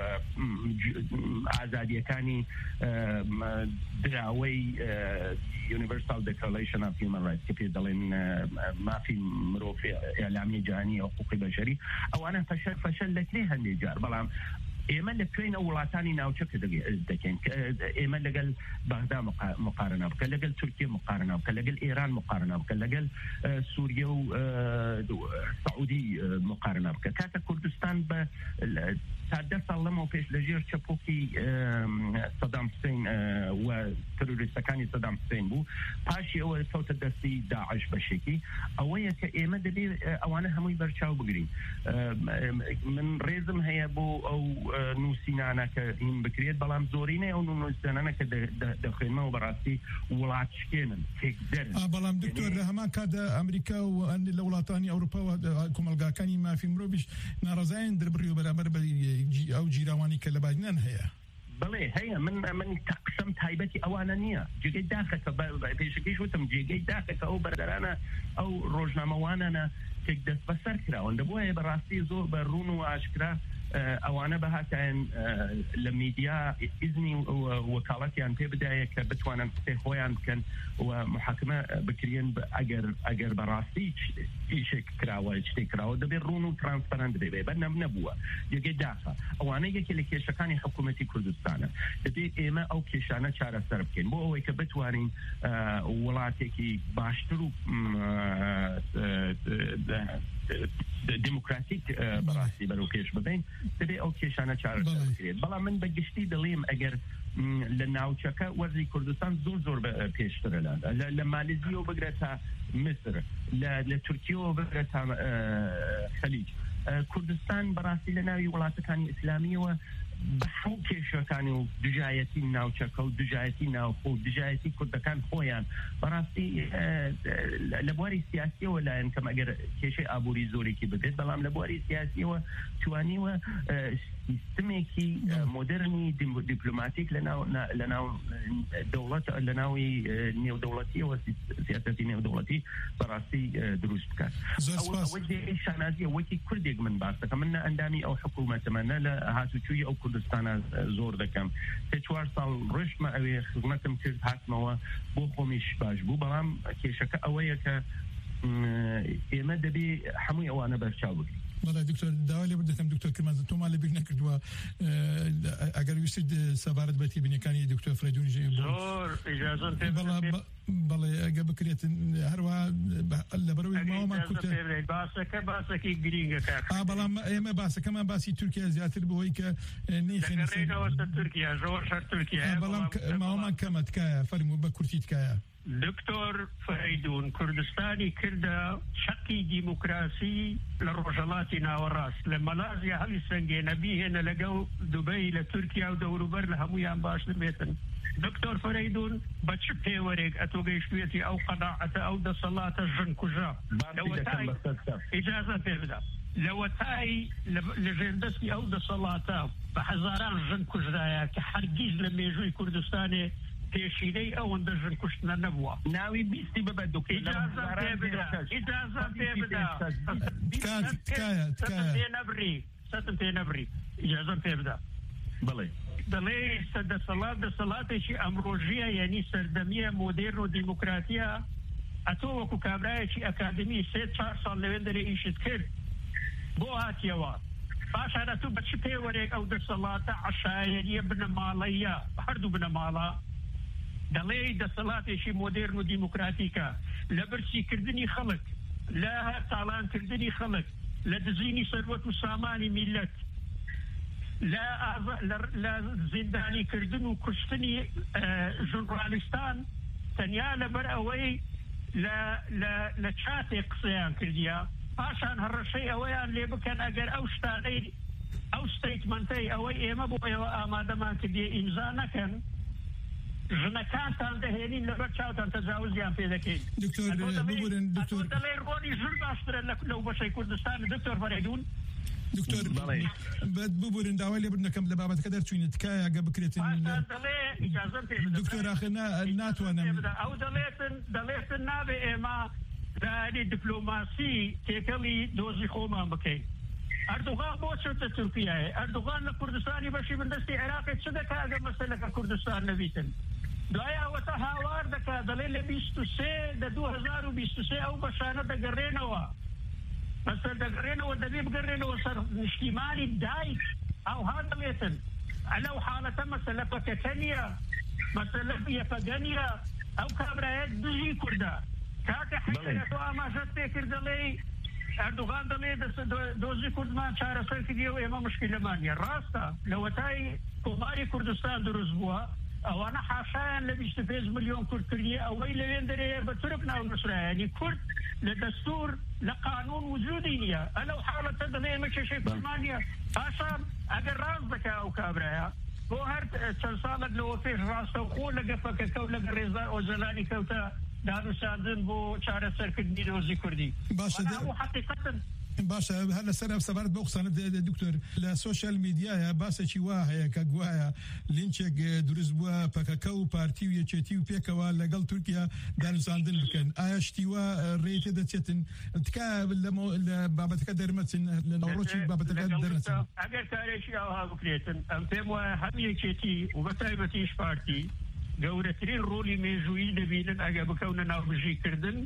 ئازادیەکانی دراوەی Universal Declaration of Human Rights کە پێ دەڵێن مافی مرۆڤ ئێلامی جیهانی حقوقی بەشەری، ئەوانە فەشەل دەکرێ هەندێک جار. بەڵام ئێمە لە کوێنە وڵاتانی ناوچەکە دەکەین، ئێمە لەگەل بەغدا مقارنە بکە، لەگەل تورکیە مقارنە بکە، لەگەل ئێران مقارنە بکە، لەگەل سووریە و سعودی مقارنە بکە. کاتە کوردستان بە تا دە ساڵ لەمەوە پێش لەژێر چەپۆکی سەدام حوسێن و تەروریستەکانی سەدام حوسێن بوو، پاشی ئەوە کەوتە دەستی داعش بەشێکی. ئەوەیە کە ئێمە دەبێت ئەوانە هەمووی بەرچاو بگرین. من ڕێزم هەیە بۆ ئەو نووسینانە کە هین بکرێت، بەڵام زۆرینەی ئەو نووسینانە کە دەخوێنمەوە بەڕاستی وڵات شکێنن تێکدەرن. بەڵام دکتۆر لە هەمان کاتدا ئەمریکا و لە وڵاتانی ئەوروپا و کۆمەلگاکانی مافی مرۆڤیش ناڕەزایان دەربڕی و بەرامبەر بە ئەو جیراوانی کە لە باجنان هەیە. بڵێ هەیە، من من قسەم تایبەتی ئەوانە نییە. جێگەی داخەکە پێشەکەیش وتم جێگەی داخەکە ئەو بەردەرانە ئەو ڕۆژنامەوانانە تێک دەست بەسەر کراون. دەبووە بەڕاستی زۆر بە ڕوون و ئاشکرا ئەوانە بەهاتیان لە میدیا ئیزنی وەکاڵەتیان پێ بدایە کە بتوانن قسەی خۆیان بکەن و محاکمە بکرێن. ئەگەر ئەگەر بەڕاستی ئیشێک کراوە شتێک کراوە دەبێت ڕوون و ترانسپەرەنت بێت. بە نەم نەبووە جێگەی داخە. ئەوانە یەکێ لە کێشەکانی حکوومەتی کوردستانە. دەبێت ئێمە ئەو کێشانە چارەسەر بکەین بۆ ئەوەی کە بتوانین وڵاتێکی باشتر و دموکراتیک بەڕاستی بەرەو پێش ببین، دەبێت ئەو کێشانە چارەسەر بکرێت. بەڵام من بەگشتی دەڵێم ئەگەر لە ناوچەکە وەرزی کوردستان زۆر زۆر پێشترە، لە مالیزیەوە بگرێت تا مصر، لە تورکیەوە بگرێت تا خەلیج. کوردستان بەڕاستی لە ناوی وڵاتەکانی ئیسلامیەوە بە هەموو کێشەکانی و دژایەتی ناوچەکە و دژایەتی ناوخۆ و دژایەتی کوردەکان خۆیان بەڕاستی لە بواری سیاسیەوە لایەن کەم ئەگەر کێشەی ئابووری زۆرێکی ببێت، بەڵام لە بواری سیاسیەوە توانیوە سیستمێکی مۆدرنی دیپلۆماتیک لە ناو دەوڵەت لە ناوی نێودەوڵەتیەوە سیاسەتی نێودەوڵەتی بەڕاستی دروست بکات. ئەوە شانازیە وەکی کوردێک من باس دەکەم. من ئەندامی ئەو حکوومەتەمە نە لە هاتوچووی ئەو کوردستانە زۆر دەکەم. سێ چوار ساڵ ڕۆژمە ئەوێ خزمەتم کرد هاتمەوە بۆ خۆمیش باش بوو. بەڵام کێشەکە ئەوەیە کە ئێمە دەبێ هەمووی ئەوانە بەرچاو بگرین. بەڵێ دکتۆر داوا لێ بردەکەم دکتۆر کرمان تۆمان لە بیر نەکردووە ئەگەر ویستید سەبارەت بە تێبینیەکانی دکتۆر فرەیدون زۆر ئیجازەم پێ بەڵێ ئەگە بکرێت هەروە لەبەرەوەی ماوەمان کوتە باسەکە باسەکی گرینگەکە. بەڵام ئێمە باسەکەمان باسی تورکیا زیاتر بەوەی کە نەیخێنەوە تورکیا زۆر شەر تورکیا، بەڵام ماوەمان کەمە تکایە فەرموو بە کورتی تکایە. دکتۆر فرەیدون کوردستانی کردە شەقی دیموکراسی لە ڕۆژهەڵاتی ناوەڕاست. لە مەلازیا هەڵی سەنگێنە بیهێنە لەگەڵ دوبەی لە تورکیا و دەوروبەر لە هەمویان باشتر بێتن. دکتۆر فرەیدون بە چ پێوەرێک ئەتۆ گەیشتوێتی ئەو قەناعەتە ئەو دەسەڵاتە ژن کوژا؟ ئیجازە پێ بدە لەوەتای لە ژێردەستی ئەو دەسەڵاتە بە حەزاران ژن کوژرایە کە هەرگیز لە مێژووی کوردستانێ پێشینەی ئەوەندە ژن کوشتنە نەبووە. ناوی بیستی ببە دکتۆر ئیجازە پێ بدە ئیجازە پێ بدە پێ نەبری سەتم پێ نەبری ئیجازە پێ بدە. بڵێ دەڵێ دەسەڵات دەسەڵاتێکی ئەمڕۆژیە، یعنی سەردەمیە مۆدێرن و دیموکراتیە. ئەتۆ وەکو کابرایەکی ئەکادمی سێ چوار ساڵ لەوێن دەرێ ئیشت کرد بۆ هاتیەوە، پاشانە تو بە چ پێوەرێک ئەو دەسەڵاتە عەشایەریە بنەماڵەیە هەردوو بنەماڵە دەڵێ دەسەڵاتێکی مۆدێرن و دیموکراتیکە لە برسیکردنی خەڵک، لە تاڵانکردنی خەڵک، لە دزینی سەروەت و سامانی میلەت، لە زیندانیکردن و کوشتنی ژورنالیستان تەنیا لەبەر ئەوەی لە چاتێک قسەیان کردیە، پاشان هەڕەشەی ئەوەیان لێ بکەن ئەگەر ئەو شتانەی ئەو ستەیتمەنتەی ئەوەی ئێمە بۆ ئێوە ئامادەمان کردیە ئیمزا نەکەن، ژنەکانتان دەهێ داهێنین لەبەر چاوتان تەجاوزیان پێ دەکەین دکتۆر ببورن دکتۆر دەڵێ ڕۆنی ژوور باشترە لەو بەشەی کوردستان دکتۆر فەرێدون دکتۆر بەد ببورن داوای لێ بردنەکەم لە بابەتەکە دەرچوینە تکایە ئەگە بکرێتن دکتۆر ئاخر ناتوانم ئەو دەڵێتن دەڵێتن نابێ ئێمە لە دیپلۆماسی تێکەڵی دۆزی خۆمان بکەین ئەردوغان بۆ چۆتە تورکیایە ئەردوغان لە کوردستانی بەشی بەردەستی عێراقی چ دەکا ئەگەر مەسەلەکە کوردستان نەبیتن دوای ئەوەتە هاوار دەکا دەڵێ لە بیست و سێ لە دوو هەزار و بیست و سێ ئەو بەشانە دەگەڕێنەوە مەسەر دەگەڕێنەوە دەبێ بگەڕێنەوە سەر نیشتیمانی دایک ئەوها دەڵێتن ئەلەو حاڵەتە مەسەلە پەکەکە نییە مەسەلە یەفەگە نییە ئەو کابرایەت دژی کوردە کاکە حەیدەرەتۆ ئاماژەت پێ کرد دەڵێ ئەردوغان دەڵێ دۆزی کوردمان چارەسەر کردیەوە ئێمە مشکلەمان نیە ڕاستە لە وەتای کۆماری کوردستان دروست بووە ئەوانە حاشایان لە بیست و پێنج ملیۆن کورد کردی ئەوەی لەوێن دەرەیە بە تورک ناو نووسرایانی کورد لە دەستور لە قانون وجودی نییە ئەلەو حاڵەتە دەڵێ ئێمە کێشەی کوردمان نییە پاشا ئەگەر ڕاست دەکا ئەو کابرایە بۆ هەر چەند ساڵێک لەوە پێش ڕاستە و خۆ لەگە پەکەکە و لەگە ڕێزا ئۆزەلانی کەوتە دانوساندن بۆ چارەسەرکردنی دۆزی کوردی حقیقەتن باشە هەر لەسەر ئەم سەبارەت بۆ قسانە دکتۆر لە سۆشیال میدیایە باسێکی وا هەیە کە گوایە لینچێک دروست بووە پەکەکە و پارتی و یەکێتی و پێکەوە لەگەڵ تورکیا دانوساندن بکەن ئایا شتیوە ڕێتێ دەچێتن تکا لە بابەتەکە دەرمەچن لە ناوڕۆکی بابەتەکە دەرمەچن ئەگەر کارێکی ئاها بکرێتن ئەم پێم وایە هەم یەکێتی و بەتایبەتیش پارتی گەورەترین ڕۆلی مێژوویی دەبینن ئەگە بکەونە ناوبژیکردن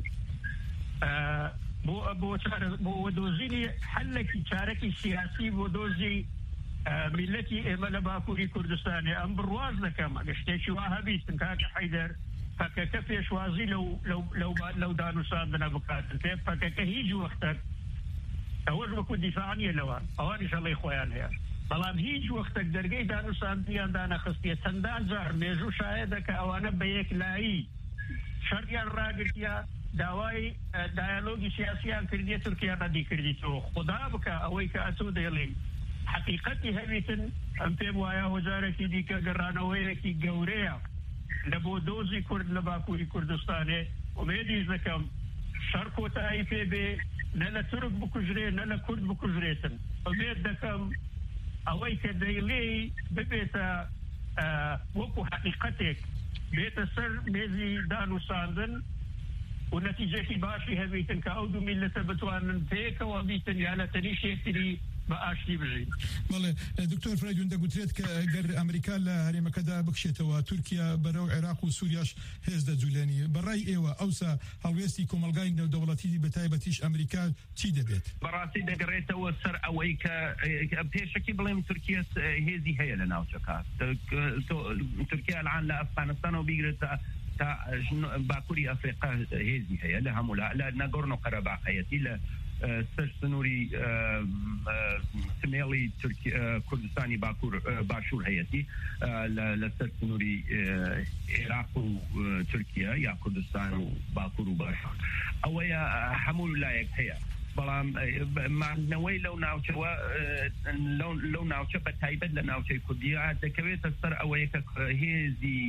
بۆ بۆ بۆ دۆزینی حلێکی چارەکی سیاسی بۆ دۆزی میلەتی ئێمە لە باکووری کوردستانی ئەم بڕواز دەکەم ئەگە شتێکی وا هەبیستن کاکە حەیدەر پەکەکە پێشوازی لەو دانوساندنە بکاتن پێ پەکەکە هیچ وەختە ئەوەش وەکو دیفاعانیە لەوە ئەوانیش هەڵەی خۆیان هەیە بەڵام هیچ وەختێک دەرگەی دانوساندنیان دانەخستیە چەندان جار مێژوو شایە دەکە ئەوانە بە یەکلایی شەریان ڕاگرتیە داوای دایالۆگی سیاسیان کردیە تورکیا ڕەدی کردیتەوە خدا بکە ئەوەی کە ئەتۆ دەیڵێ حقیقەتی هەبیتن ئەم پێم وایە وەزارێکی دیکە گەڕانەوەیەکی گەورەیە لە بۆ دۆزی کورد لە باکووری کوردستانێ ئومێدیش دەکەم شەڕ کۆتایی پێ بێ نە لە تورک بکوژرێ نە لە کورد بکوژرێتن ئومێد دەکەم ئەوەی کە دەیڵێ ببێتە وەکو حقیقەتێک بێتە سەر مێزی دانوساندن و نەتیجەی باشی هەبیتن کە ئەو دوو میلەتە بتوانن پێکەوە بیتن یا لە تەنیش یەکتری بە ئاشتی بژین. بەڵێ دکتۆر فەرێدون دەگوترێت کە گەر ئەمریکا لە هەرێمەکەدا بکشێتەوە تورکیا بەرەو عێراق و سووریاش هێز دەجوولێنی بەڕای ئێوە ئەوسا هەڵوێستی کۆمەلگای نێودەوڵەتی بەتایبەتیش ئەمریکا چی دەبێت؟ بەڕاستی دەگەڕێتەوە سەر ئەوەی کە پێشەکی بڵێم تورکیا هێزی هەیە لە ناوچەکە تورکیا الان لە ئەفغانستانەوە بیگرێتە تا باکووری ئەفریقا هێزی هەیە لە هەموو لە ناگۆرنۆ قەرەباخ هەیەتی لە سەر سنووری سمێڵی کوردستانی باکوور باشوور هەیەتی لە سەر سنووری عێراق و تورکیا یا کوردستان و باکوور و باشوور ئەوەیە هەموو لایەک هەیە بەڵام مانەوەی لەو ناوچەوە لەو ناوچە بە تایبەت لە ناوچەی کوردیا دەکەوێتە سەر ئەوەیە کە هێزی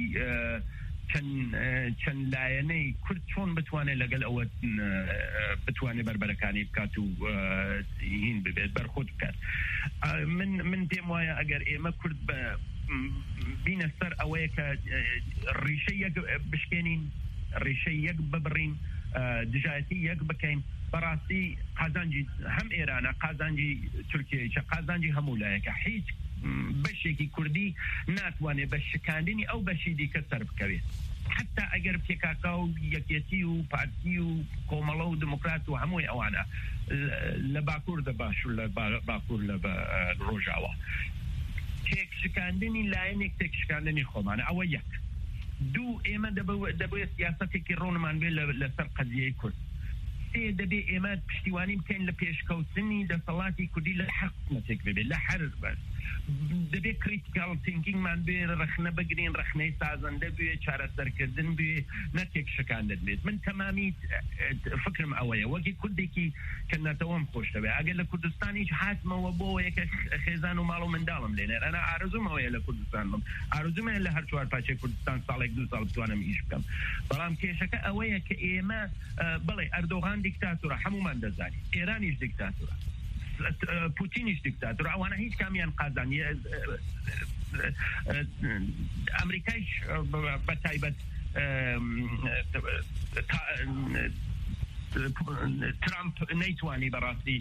چەند لایەنەی کورد چۆن بتوانێت لەگەڵ ئەوە بتوانێت بربەرەکانی بکات و هین ببێت بەرخۆت بکات من من پێم وایە ئەگەر ئێمە کورد بینە سەر ئەوەیە کە ڕیشە یەک بشکێنین ڕیشە یەک ببڕین دژایەتی یەک بکەین بەڕاستی قازانجی هەم ئێرانە قازانجی تورکیایە قازانجی هەموو لایەکە هیچ بەشێکی کوردی ناتوانێت بە شکاندنی ئەو بەشی دیکە سەر بکەوێت حتا ئەگەر پێکاکا و یەکێتی و پارتی و کۆمەڵە و دموکرات و هەمووی ئەوانە لە باکوور دەباشور لە باکوور لە ڕۆژاوە تێک شکاندنی لایەنێک تێک شکاندنی خۆمانە ئەوە یەک دوو ئێمە دەبێت سیاسەتێکی ڕۆنمان بێت لەسەر قەزیەی کورد سێ دەبێت ئێمە پشتیوانی بکەین لە پێشکەوتنی دەسەڵاتی کوردی لە هەر قسمەتێک ببێت لە هەر بەس دەبێت کریتیکال تینکینگمان بێ ڕخنە بگرین ڕخنەی سازەندە بێ چارەسەرکردن بێ نەتێک شەکان دەبێت من تەمامی فکرم ئەوەیە وەکی کوردێکی کە نەتەوەم خۆش دەبێت ئەگەر لە کوردستانی هاتمەوە بۆ یەکە خێزان و ماڵ و منداڵم لێنێر ئەنا ئارزومەوەیە لە کوردستان بم ئارزومەیە لە هەر چوار پاچەی کوردستان ساڵێک دو ساڵ بتوانم ئیش بکەم بەڵام کێشەکە ئەوەیە کە ئێمە بڵێ ئەردۆغان دیکتاتورە هەمومان دەزانین ئێرانیش دیکتاتورە پوتینیش دیکتاتور ئەوانە هیچ کامیان قازانی ئەمریکایش بە تایبەت ترامپ نەیتوانی بەڕاستی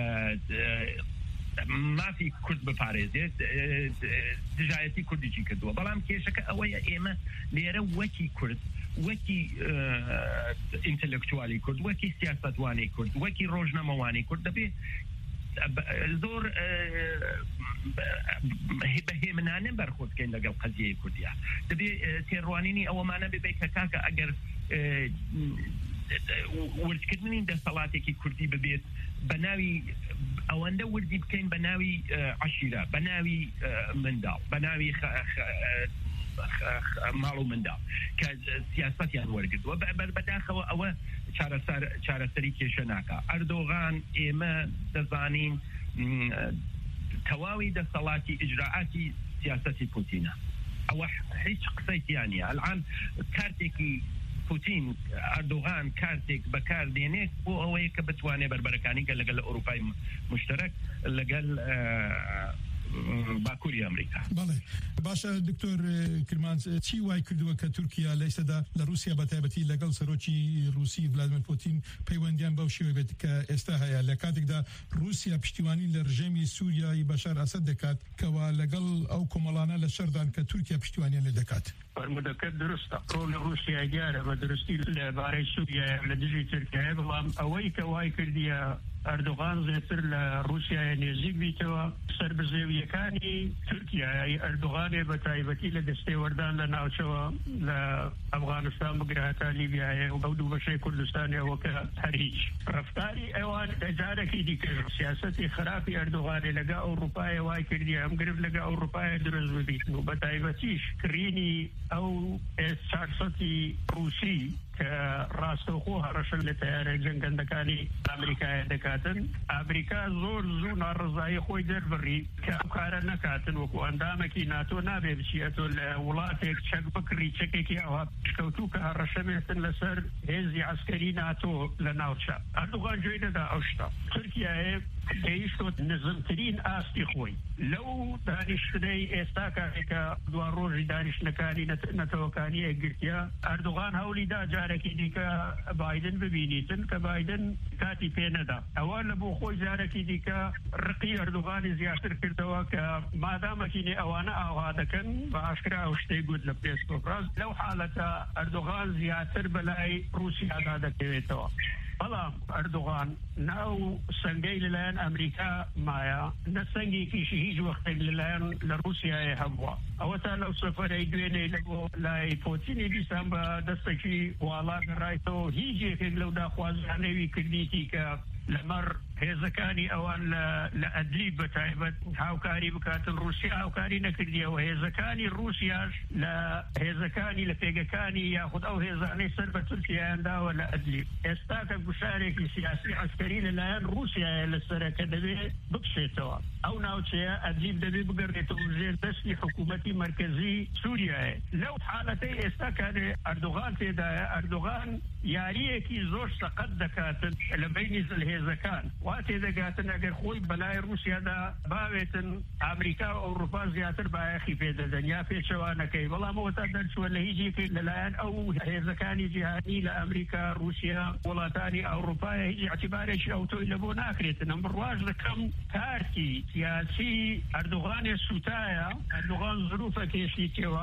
مافی کورد بپارێزێت دژایەتی کوردیی کردووە بەڵام کێشەکە ئەوەیە ئێمە لێرە وەکی کورد وەکی ئینتەلێکچوالی کورد وەکی سیاسەتوانی کورد وەکی ڕۆژنەمەوانی کورد دەبێت زۆر بەهێمنانە بەرخۆدکەین لەگەڵ قەزیەی کوردیا دەبێت تێڕوانینی ئەوەمانە ببێت کە کاکە ئەگەر وردکردنی دەسەڵاتێکی کوردی ببێت بە ناوی ئەوەندە وردی بکەین بە ناوی عەشیرە بە ناوی منداڵ بە ناوی ماڵ و منداڵ کە سیاسەتیان وەرگردووە بەداخەوە ئەوە چارەسەری کێشە ناکە ئەردۆغان ئێمە دەزانین تەواوی دەسەڵاتی ئیجراعاتی سیاسەتی پوتینە ئەوە هیچ قسەیتیانە الان کارتێکی پوتین ئەردۆغان کارتێک بەکار دێنێت بۆ ئەوەیە کە بتوانێت بربەرەکانی کە لەگەڵ ئەوروپای مشترک لەگەڵ باکووری ئەمریکا بەڵێ باشە دکتۆر کرمانس چی وای کردووە کە تورکیا لە ئێستادا لە رووسیا بەتایبەتی لەگەڵ سەرۆکی رووسی ڤلادیمیر پوتین پەیوەندیان بەو شێوە بێت کە ئێستا هەیە لە کاتێکدا رووسیا پشتیوانی لە ڕژێمی سووریایی بەشار ئەسەد دەکات کەوا لەگەڵ ئەو کۆمەڵانە لە شەردان کە تورکیا پشتیوانیان لێ دەکات فرمودەکە درستە ڕۆڵی رووسیا دیارە بە درستی لەبارەی سووریا لە دژی تورکیای بەڵام ئەوەی کە وای کردیە ئەردۆغان زێتر لە رووسیای نێزیک بیتەوە سەربزێویەکانی تورکیای ئەردۆغانێ بە تایبەتی لە دەستێوەردان لە ناوچەوە لە ئەفغانستان بگرهاتە لیبیایە و ئەو دوو بەشەی کوردستانیەوە کە هەر هیچ ڕەفتاری ئەوان جارێکی دیکە سیاسەتی خراپی ئەردۆغانێ لەگە ئەوروپایە وای کردی ئەم گرفت لەگە ئەوروپایە دروست ببیتن و بە تایبەتیش کرینی ئەو ئێس چارسەتی رووسی کە ڕاستەوخۆ هەڕەشن لە تەیارە جەنگەندەکانی ئەمریکایە دەکاتن ئەمریکا زۆر زوو ناڕزایی خۆی دەربڕی کە ئەو کارە نەکاتن وەکو ئەندامێکی ناتۆ نابێ بچێتۆ لە وڵاتێک چەک بکڕی چەکێکی ئەوە کەوتوو کە هەڕەشە بێتن لەسەر هێزی عەسکەری ناتۆ لە ناوچە ئەردۆغان گوێی نەدا ئەو شتە تورکیایە گەیشتۆت نزمترین ئاستی خۆی لەو دانیشتنەی ئێستا کاتێکە دوا ڕۆژی دانیشتنەکانی نەتەوەکانی ئەگرتیا ئەردۆغان هەوڵیدا جارێکی دیکە بایدن ببینیتن کە بایدن کاتی پێ نەدا ئەوە لە بۆ خۆی جارێکی دیکە ڕقی ئەردۆغانی زیاتر کردەوە کە مادامەکینێ ئەوانە ئاوا دەکەن بە ئاشکرا ئەو شتەی گوت لە پێشکۆفراز لەو حالەتە ئەردۆغان زیاتر بەلای رووسیادا دەکەوێتەوە بەڵام ئەردۆغان ناو سنگەی لەلایەن ئەمریکا مایە نە سنگێکیشی هیچ وەختێک لەلایەن لە رووسیایە هەبووە ئەوە تا لەو سەفەرەی دوێنەی لە بۆ لای پۆتینی دیسان بە دەستێکی واڵا گەڕایتەوە هیچ یەکێک لەو داخوازانەوی کردیتی کە لەمەڕ هێزەکانی ئەوان لە ئەدلیب بە تایبەت هاوکاری بکاتن رووسیا هاوکاری نەکردیەوە هێزەکانی رووسیاش لە هێزەکانی لە پێگەکانی یاخود ئەو هێزانەی سەر بە تورکیایانداوە لە ئەدلیب ئێستا کە گوشارێکی سیاسی عەسکەری لەلایەن رووسیایە لەسەرە کە دەبێت بکشێتەوە ئەو ناوچەیە ئەدلیب دەبێت بگەڕێتەوە ژێر دەستی حکوومەتی مەرکەزی سووریایە لەو حالەتەی ئێستا کارێ ئەردۆغان تێدایە ئەردۆغان یاریەکی زۆر سەقەت دەکاتن لە بینی هێزەکان وا تێدەگاتن ئەگەر خۆی بەلای رووسیادا باوێتن ئەمریکا و ئەوروپا زیاتر بایەخی پێدەدەن یا پێچەوانەکەی بەڵام ئەوە تا دەرچووە لە هیچ یەکێک لەلایەن ئەو هێزەکانی جیهانی لە ئەمریکا رووسیا وڵاتانی ئەوروپای هیچ اعتیبارێکی ئەوتۆی لە بۆ ناکرێتن ئەم بڕواژ دەکەم کارتی سیاسی ئەردۆغانێ سوتایە ئەردۆغان زروفە کێشیتەوە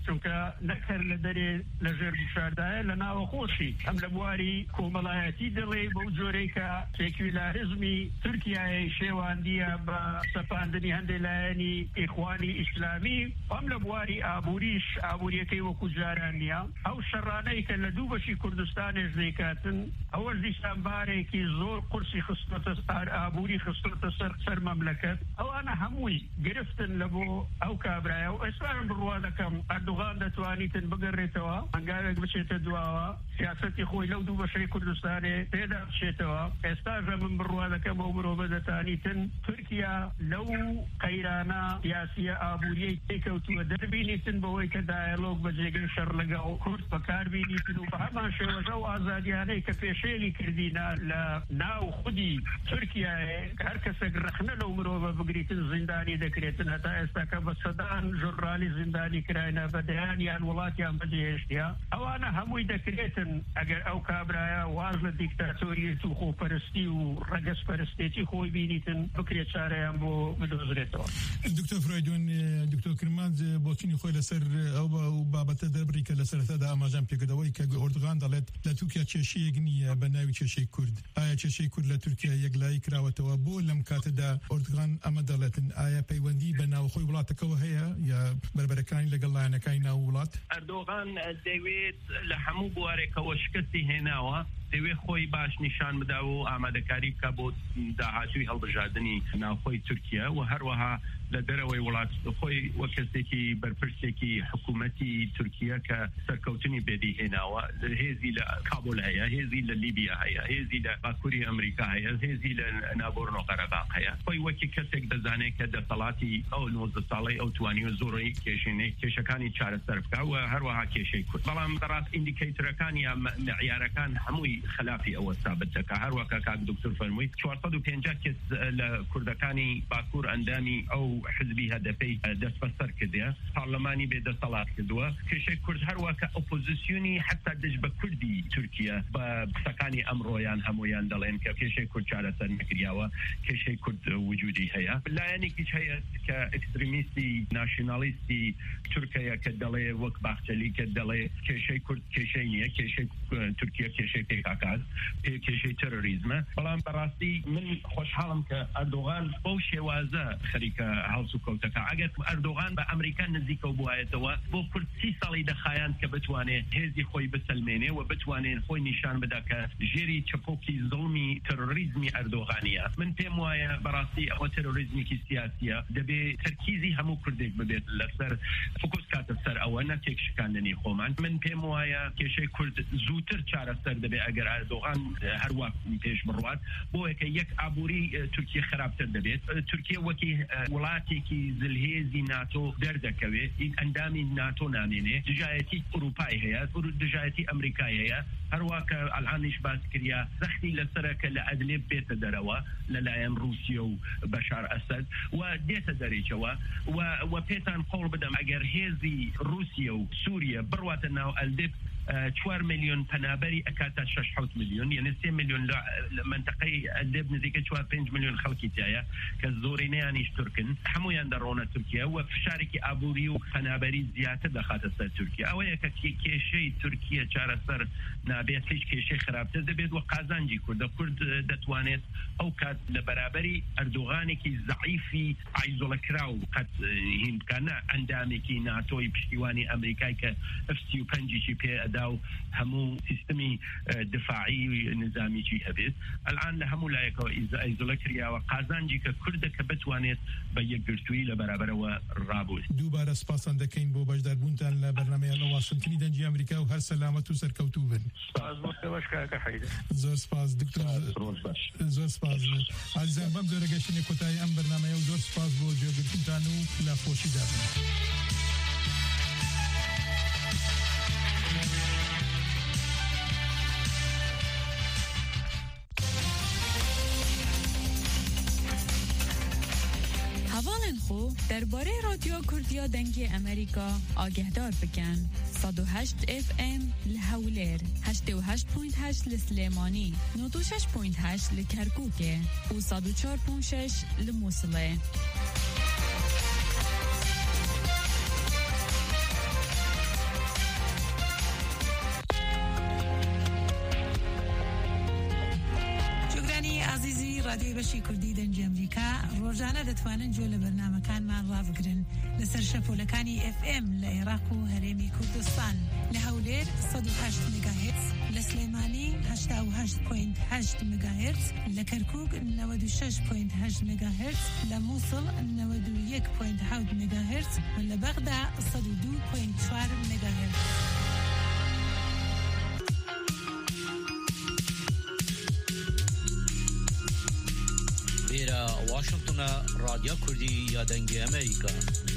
چونکە نەکەر لە دەرێ لە ژێر بشاردایە لە ناوە خۆشی ئەم لە بواری کۆمەڵایەتی دەڵێ بەو جۆرەی کە سێکولاریزمی تورکیای شێواندیە بە سەپاندنی هەندێک لایەنی ئیخوانی ئیسلامی ئەم لە بواری ئابووریش ئابووریەکەی وەکو جاران نییە ئەو شەڕانەی کە لە دوو بەشی کوردستانێش دەیکاتن ئەوەش دیسان بارێکی زۆر قورسی خستۆتە ئابووری خستۆتە سەر سەر مەملەکەت ئەوانە هەمووی گرفتن لە بۆ ئەو کابرایە و ئێستان بڕوا دەکەم ئەردوغان دەتوانیتن بگەڕێتەوە هەنگاوێک بچێتە دواوە سیاسەتی خۆی لەو دوو بەشەی کوردستانێ پێدا بچێتەوە ئێستاژە من بڕوا دەکەم ئەو مرۆڤە دەتانیتن تورکیا لەو قەیرانە سیاسیە ئابووریەی تێکەوتووە دەربینیتن بەوەی کە دایەلۆگ بە جێگەی شەڕ لەگەڵ کورد بەکاربینیتن و بە هەمان شێوەژە و ئازادیانەی کە پێشێلی کردینە لە ناو خودی تورکیایە هەر کەسێک رەخنە لەو مرۆڤە بگریتن زیندانی دەکرێتن هەتا ئێستا کە بە سەدان ژۆرنالی زیندانی کراینە بە دەیانیان وڵاتیان بەجێهێشتیا ئەوانە هەمووی دەکرێتن ئەگەر ئەو کابرایە واز لە دیکتاتۆریەت و خۆپەرستی و ڕەگەزپەرستێتی خۆی بینیتن بکرێت چارەیان بۆ بدۆزرێتەوە. دکتۆر فرایدۆن دکتۆر کرمانج بۆچینی خۆی لەسەر ئەو بابەتە دەبڕی کە لە سەرەتادا ئاماژان پێکردەوەی کە ئۆردوغان دەڵێت لە تورکیا کێشەیەک نییە بە ناوی کێشەی کورد ئایا کێشەی کورد لە تورکیا یەکلایی کراوەتەوە بۆ لەم کاتەدا ئۆردوغان ئەمە دەڵێتن ئایا پەیوەندی بە ناوخۆی وڵاتەکەەوە هەیە یا بربەرەکانی لەگەڵ لایەنەکانی ناو وڵات؟ ئەردۆغان دەوێت لە هەموو بوارێکەوە شکستی هێناوە دەوێت خۆی باش نیشان بدا و ئامادەکاری بکە بۆ داهاتووی هەڵبژاردننی ناوخۆی تورکیا و هەروەها لە دەرەوەی وڵات خۆی وە کەسێکی بەرپرسێکی حکوومەتی تورکیا کە سەرکەوتنی بێدی هێناوە هێزی لە کابل هەیە هێزی لە لیبیا هەیە هێزی لە باکووری ئەمریکا هەیە هێزی لە ناگۆرنۆ قەرەباق هەیە خۆی وەکی کەسێک دەزانێت کە دەسەڵاتی ئەو نۆزدە ساڵەی ئەو توانی و زۆڕی کێشێنەی کێشەکانی چارەسەر بکە و هەروەها کێشەی کورد بەڵام بەڕاست ئیندیکەیترەکان یا معیارەکان هەمووی خلافی ئەوە ثابت دەکا هەروەکە کاک دکتۆر فەرمووی چوارسەد و پێنجا کەس لە کوردەکانی باکوور ئەندامی ئەو حزبی هەدەفەی دەست بەسەر کردێ پارلەمانی بێدەسەڵات کردووە کێشەی کورد هەروەکە ئۆپۆزیسیۆنی حتا دژ بە کوردی تورکیا بە قسەکانی ئەمڕۆیان هەمویان دەڵێن کە کێشەی کورد چارەسەر نەکریاوە کێشەی کورد وجودی هەیە لایەنێکیش هەیە کە ئەکستریمیستی ناشنالیستی تورکیا کە دەڵێ وەک باخچەلی کە دەڵێ کێشەی کورد کێشەی نییە کێشەی تورکیا کێشەی پێکاکات کێشەی تەرۆریزمە بەڵام بەڕاستی من خۆشحاڵم کە ئەردۆغان بەو شێوازە خەریکە هەڵس و کەوتەکە ئەگەر ئەردۆغان بە ئەمریکا نزیکە بوایەتەوە بۆ کورد سی ساڵی دەخایان کە بتوانێت هێزی خۆی بسەلمێنێ و بتوانێت خۆی نیشان بدا کە ژێری چەپۆکی زڵمی تەرۆریزمی ئەردۆغانیە من پێم وایە بەڕاستی ئەوە تەرۆریزمێکی سیاسیە دەبێت تەرکیزی هەموو کوردێک ببێت لەسەر فۆکوس کاتە سەر ئەوە نەتێک شکاندنی خۆمان من پێم وایە کێشەی کورد زووتر چارەسەر دەبێت ئەگەر ئەردۆغان هەروە پێش بڕوات بۆ یەکە یەک ئابووری تورکیا خراپتر دەبێت تورکیا وەکی وڵاتێکی زلهێزی ناتۆ دەردەکەوێت ئەندامی ناتۆ نامێنێ دژایەتی ئوروپای هەیە دژایەتی ئەمریکای هەیە هەروە کە ئەلعانیش باس کریا سەختی لەسەرەکە لە ئەدلێ بێتە دەرەوە لەلایەن رووسیا و بەشار ئەسەد و دێتە دەرێکەوە و پێتان قوڵ بدەم ئەگەر هێزی رووسیا و سووریا بڕواتە ناو ئەلدێب چوار ملیۆن پەنابەری ئەکاتە شەش حەوت ملیۆن یعنی سێ ملیۆن لە منتەقەی ئەلدێب نزیکە چوار پێنج ملیۆن خەڵکی تایە کە زۆرینەیانیش تورکن هەمویان دەڕۆنە تورکیا و فشارێکی ئابووری و پەنابەری زیاتر دەخاتە سەر تورکیا ئەوەیە کە کێشەی تورکیا چارەسەر نابێت هیچ کێشەی خراپتر دەبێت و قازانجی کوردە کورد دەتوانێت ئەو کات لە بەرابەری ئەردۆغانێکی زەعیفی ئایزۆڵەکرا و قەت هیندکانە ئەندامێکی ناتۆی پشتیوانی ئەمریکای کە ئەف سی و پەنجێکی پێ ئەدا و هەموو سیستمی دفاعی نظامیی هەبێت الان لە هەموو لایەکەوە ئایزۆڵە کراوە قازانجی کە کوردە کە بتوانێت بە یەکگرتووی لە بەرابەرەوە ڕابووێت. دووبارە سپاسان دەکەین بۆ بەشداربوونتان لە بەرنامەیان لە واشنگتنی دەنجی ئەمریکا و هەر سەلامەت و سەرکەوتوو بن. زۆر سپاس دکتۆر زۆر سپاس عزیزان بەم جۆرە گەشتنی کۆتایی ئەم بەرنامەیە و زۆر سپاس بۆ گوێگرتنتان و لە خۆشیدان. خو درباره رادیو کردیا دنگی امریکا آگهدار بکن. صد و هشت اف ام لحولیر، هشت و هشت پوینت هشت لسلیمانی، نود و شش پوینت هشت لکرکوکه و صد و چهار پوینت شش لموصله. رادیۆی بەشی کوردی دەنگی ئەمریکا ڕۆژانە دەتوانن گوێ لە بەرنامەکانمان ڕابگرن لەسەر شەپۆلەکانی ئف ئێم لە عێراق و هەرێمی کوردستان، لە هەولێر سەد و هەشت مێگاهێرتز، لە سلێمانی هەشتا و هەشت پۆینت هەشت مێگاهێرتز، لە کەرکووک نەوەد و شەش پۆینت هەشت مێگاهێرتز، لە مووسڵ نەوەد و یەک پۆینت حەوت مێگاهێرتز، لە بەغدا سەد و دوو پۆینت چوار مێگاهێرتز. واشنطن رادیو کردی یا دنگ امریکا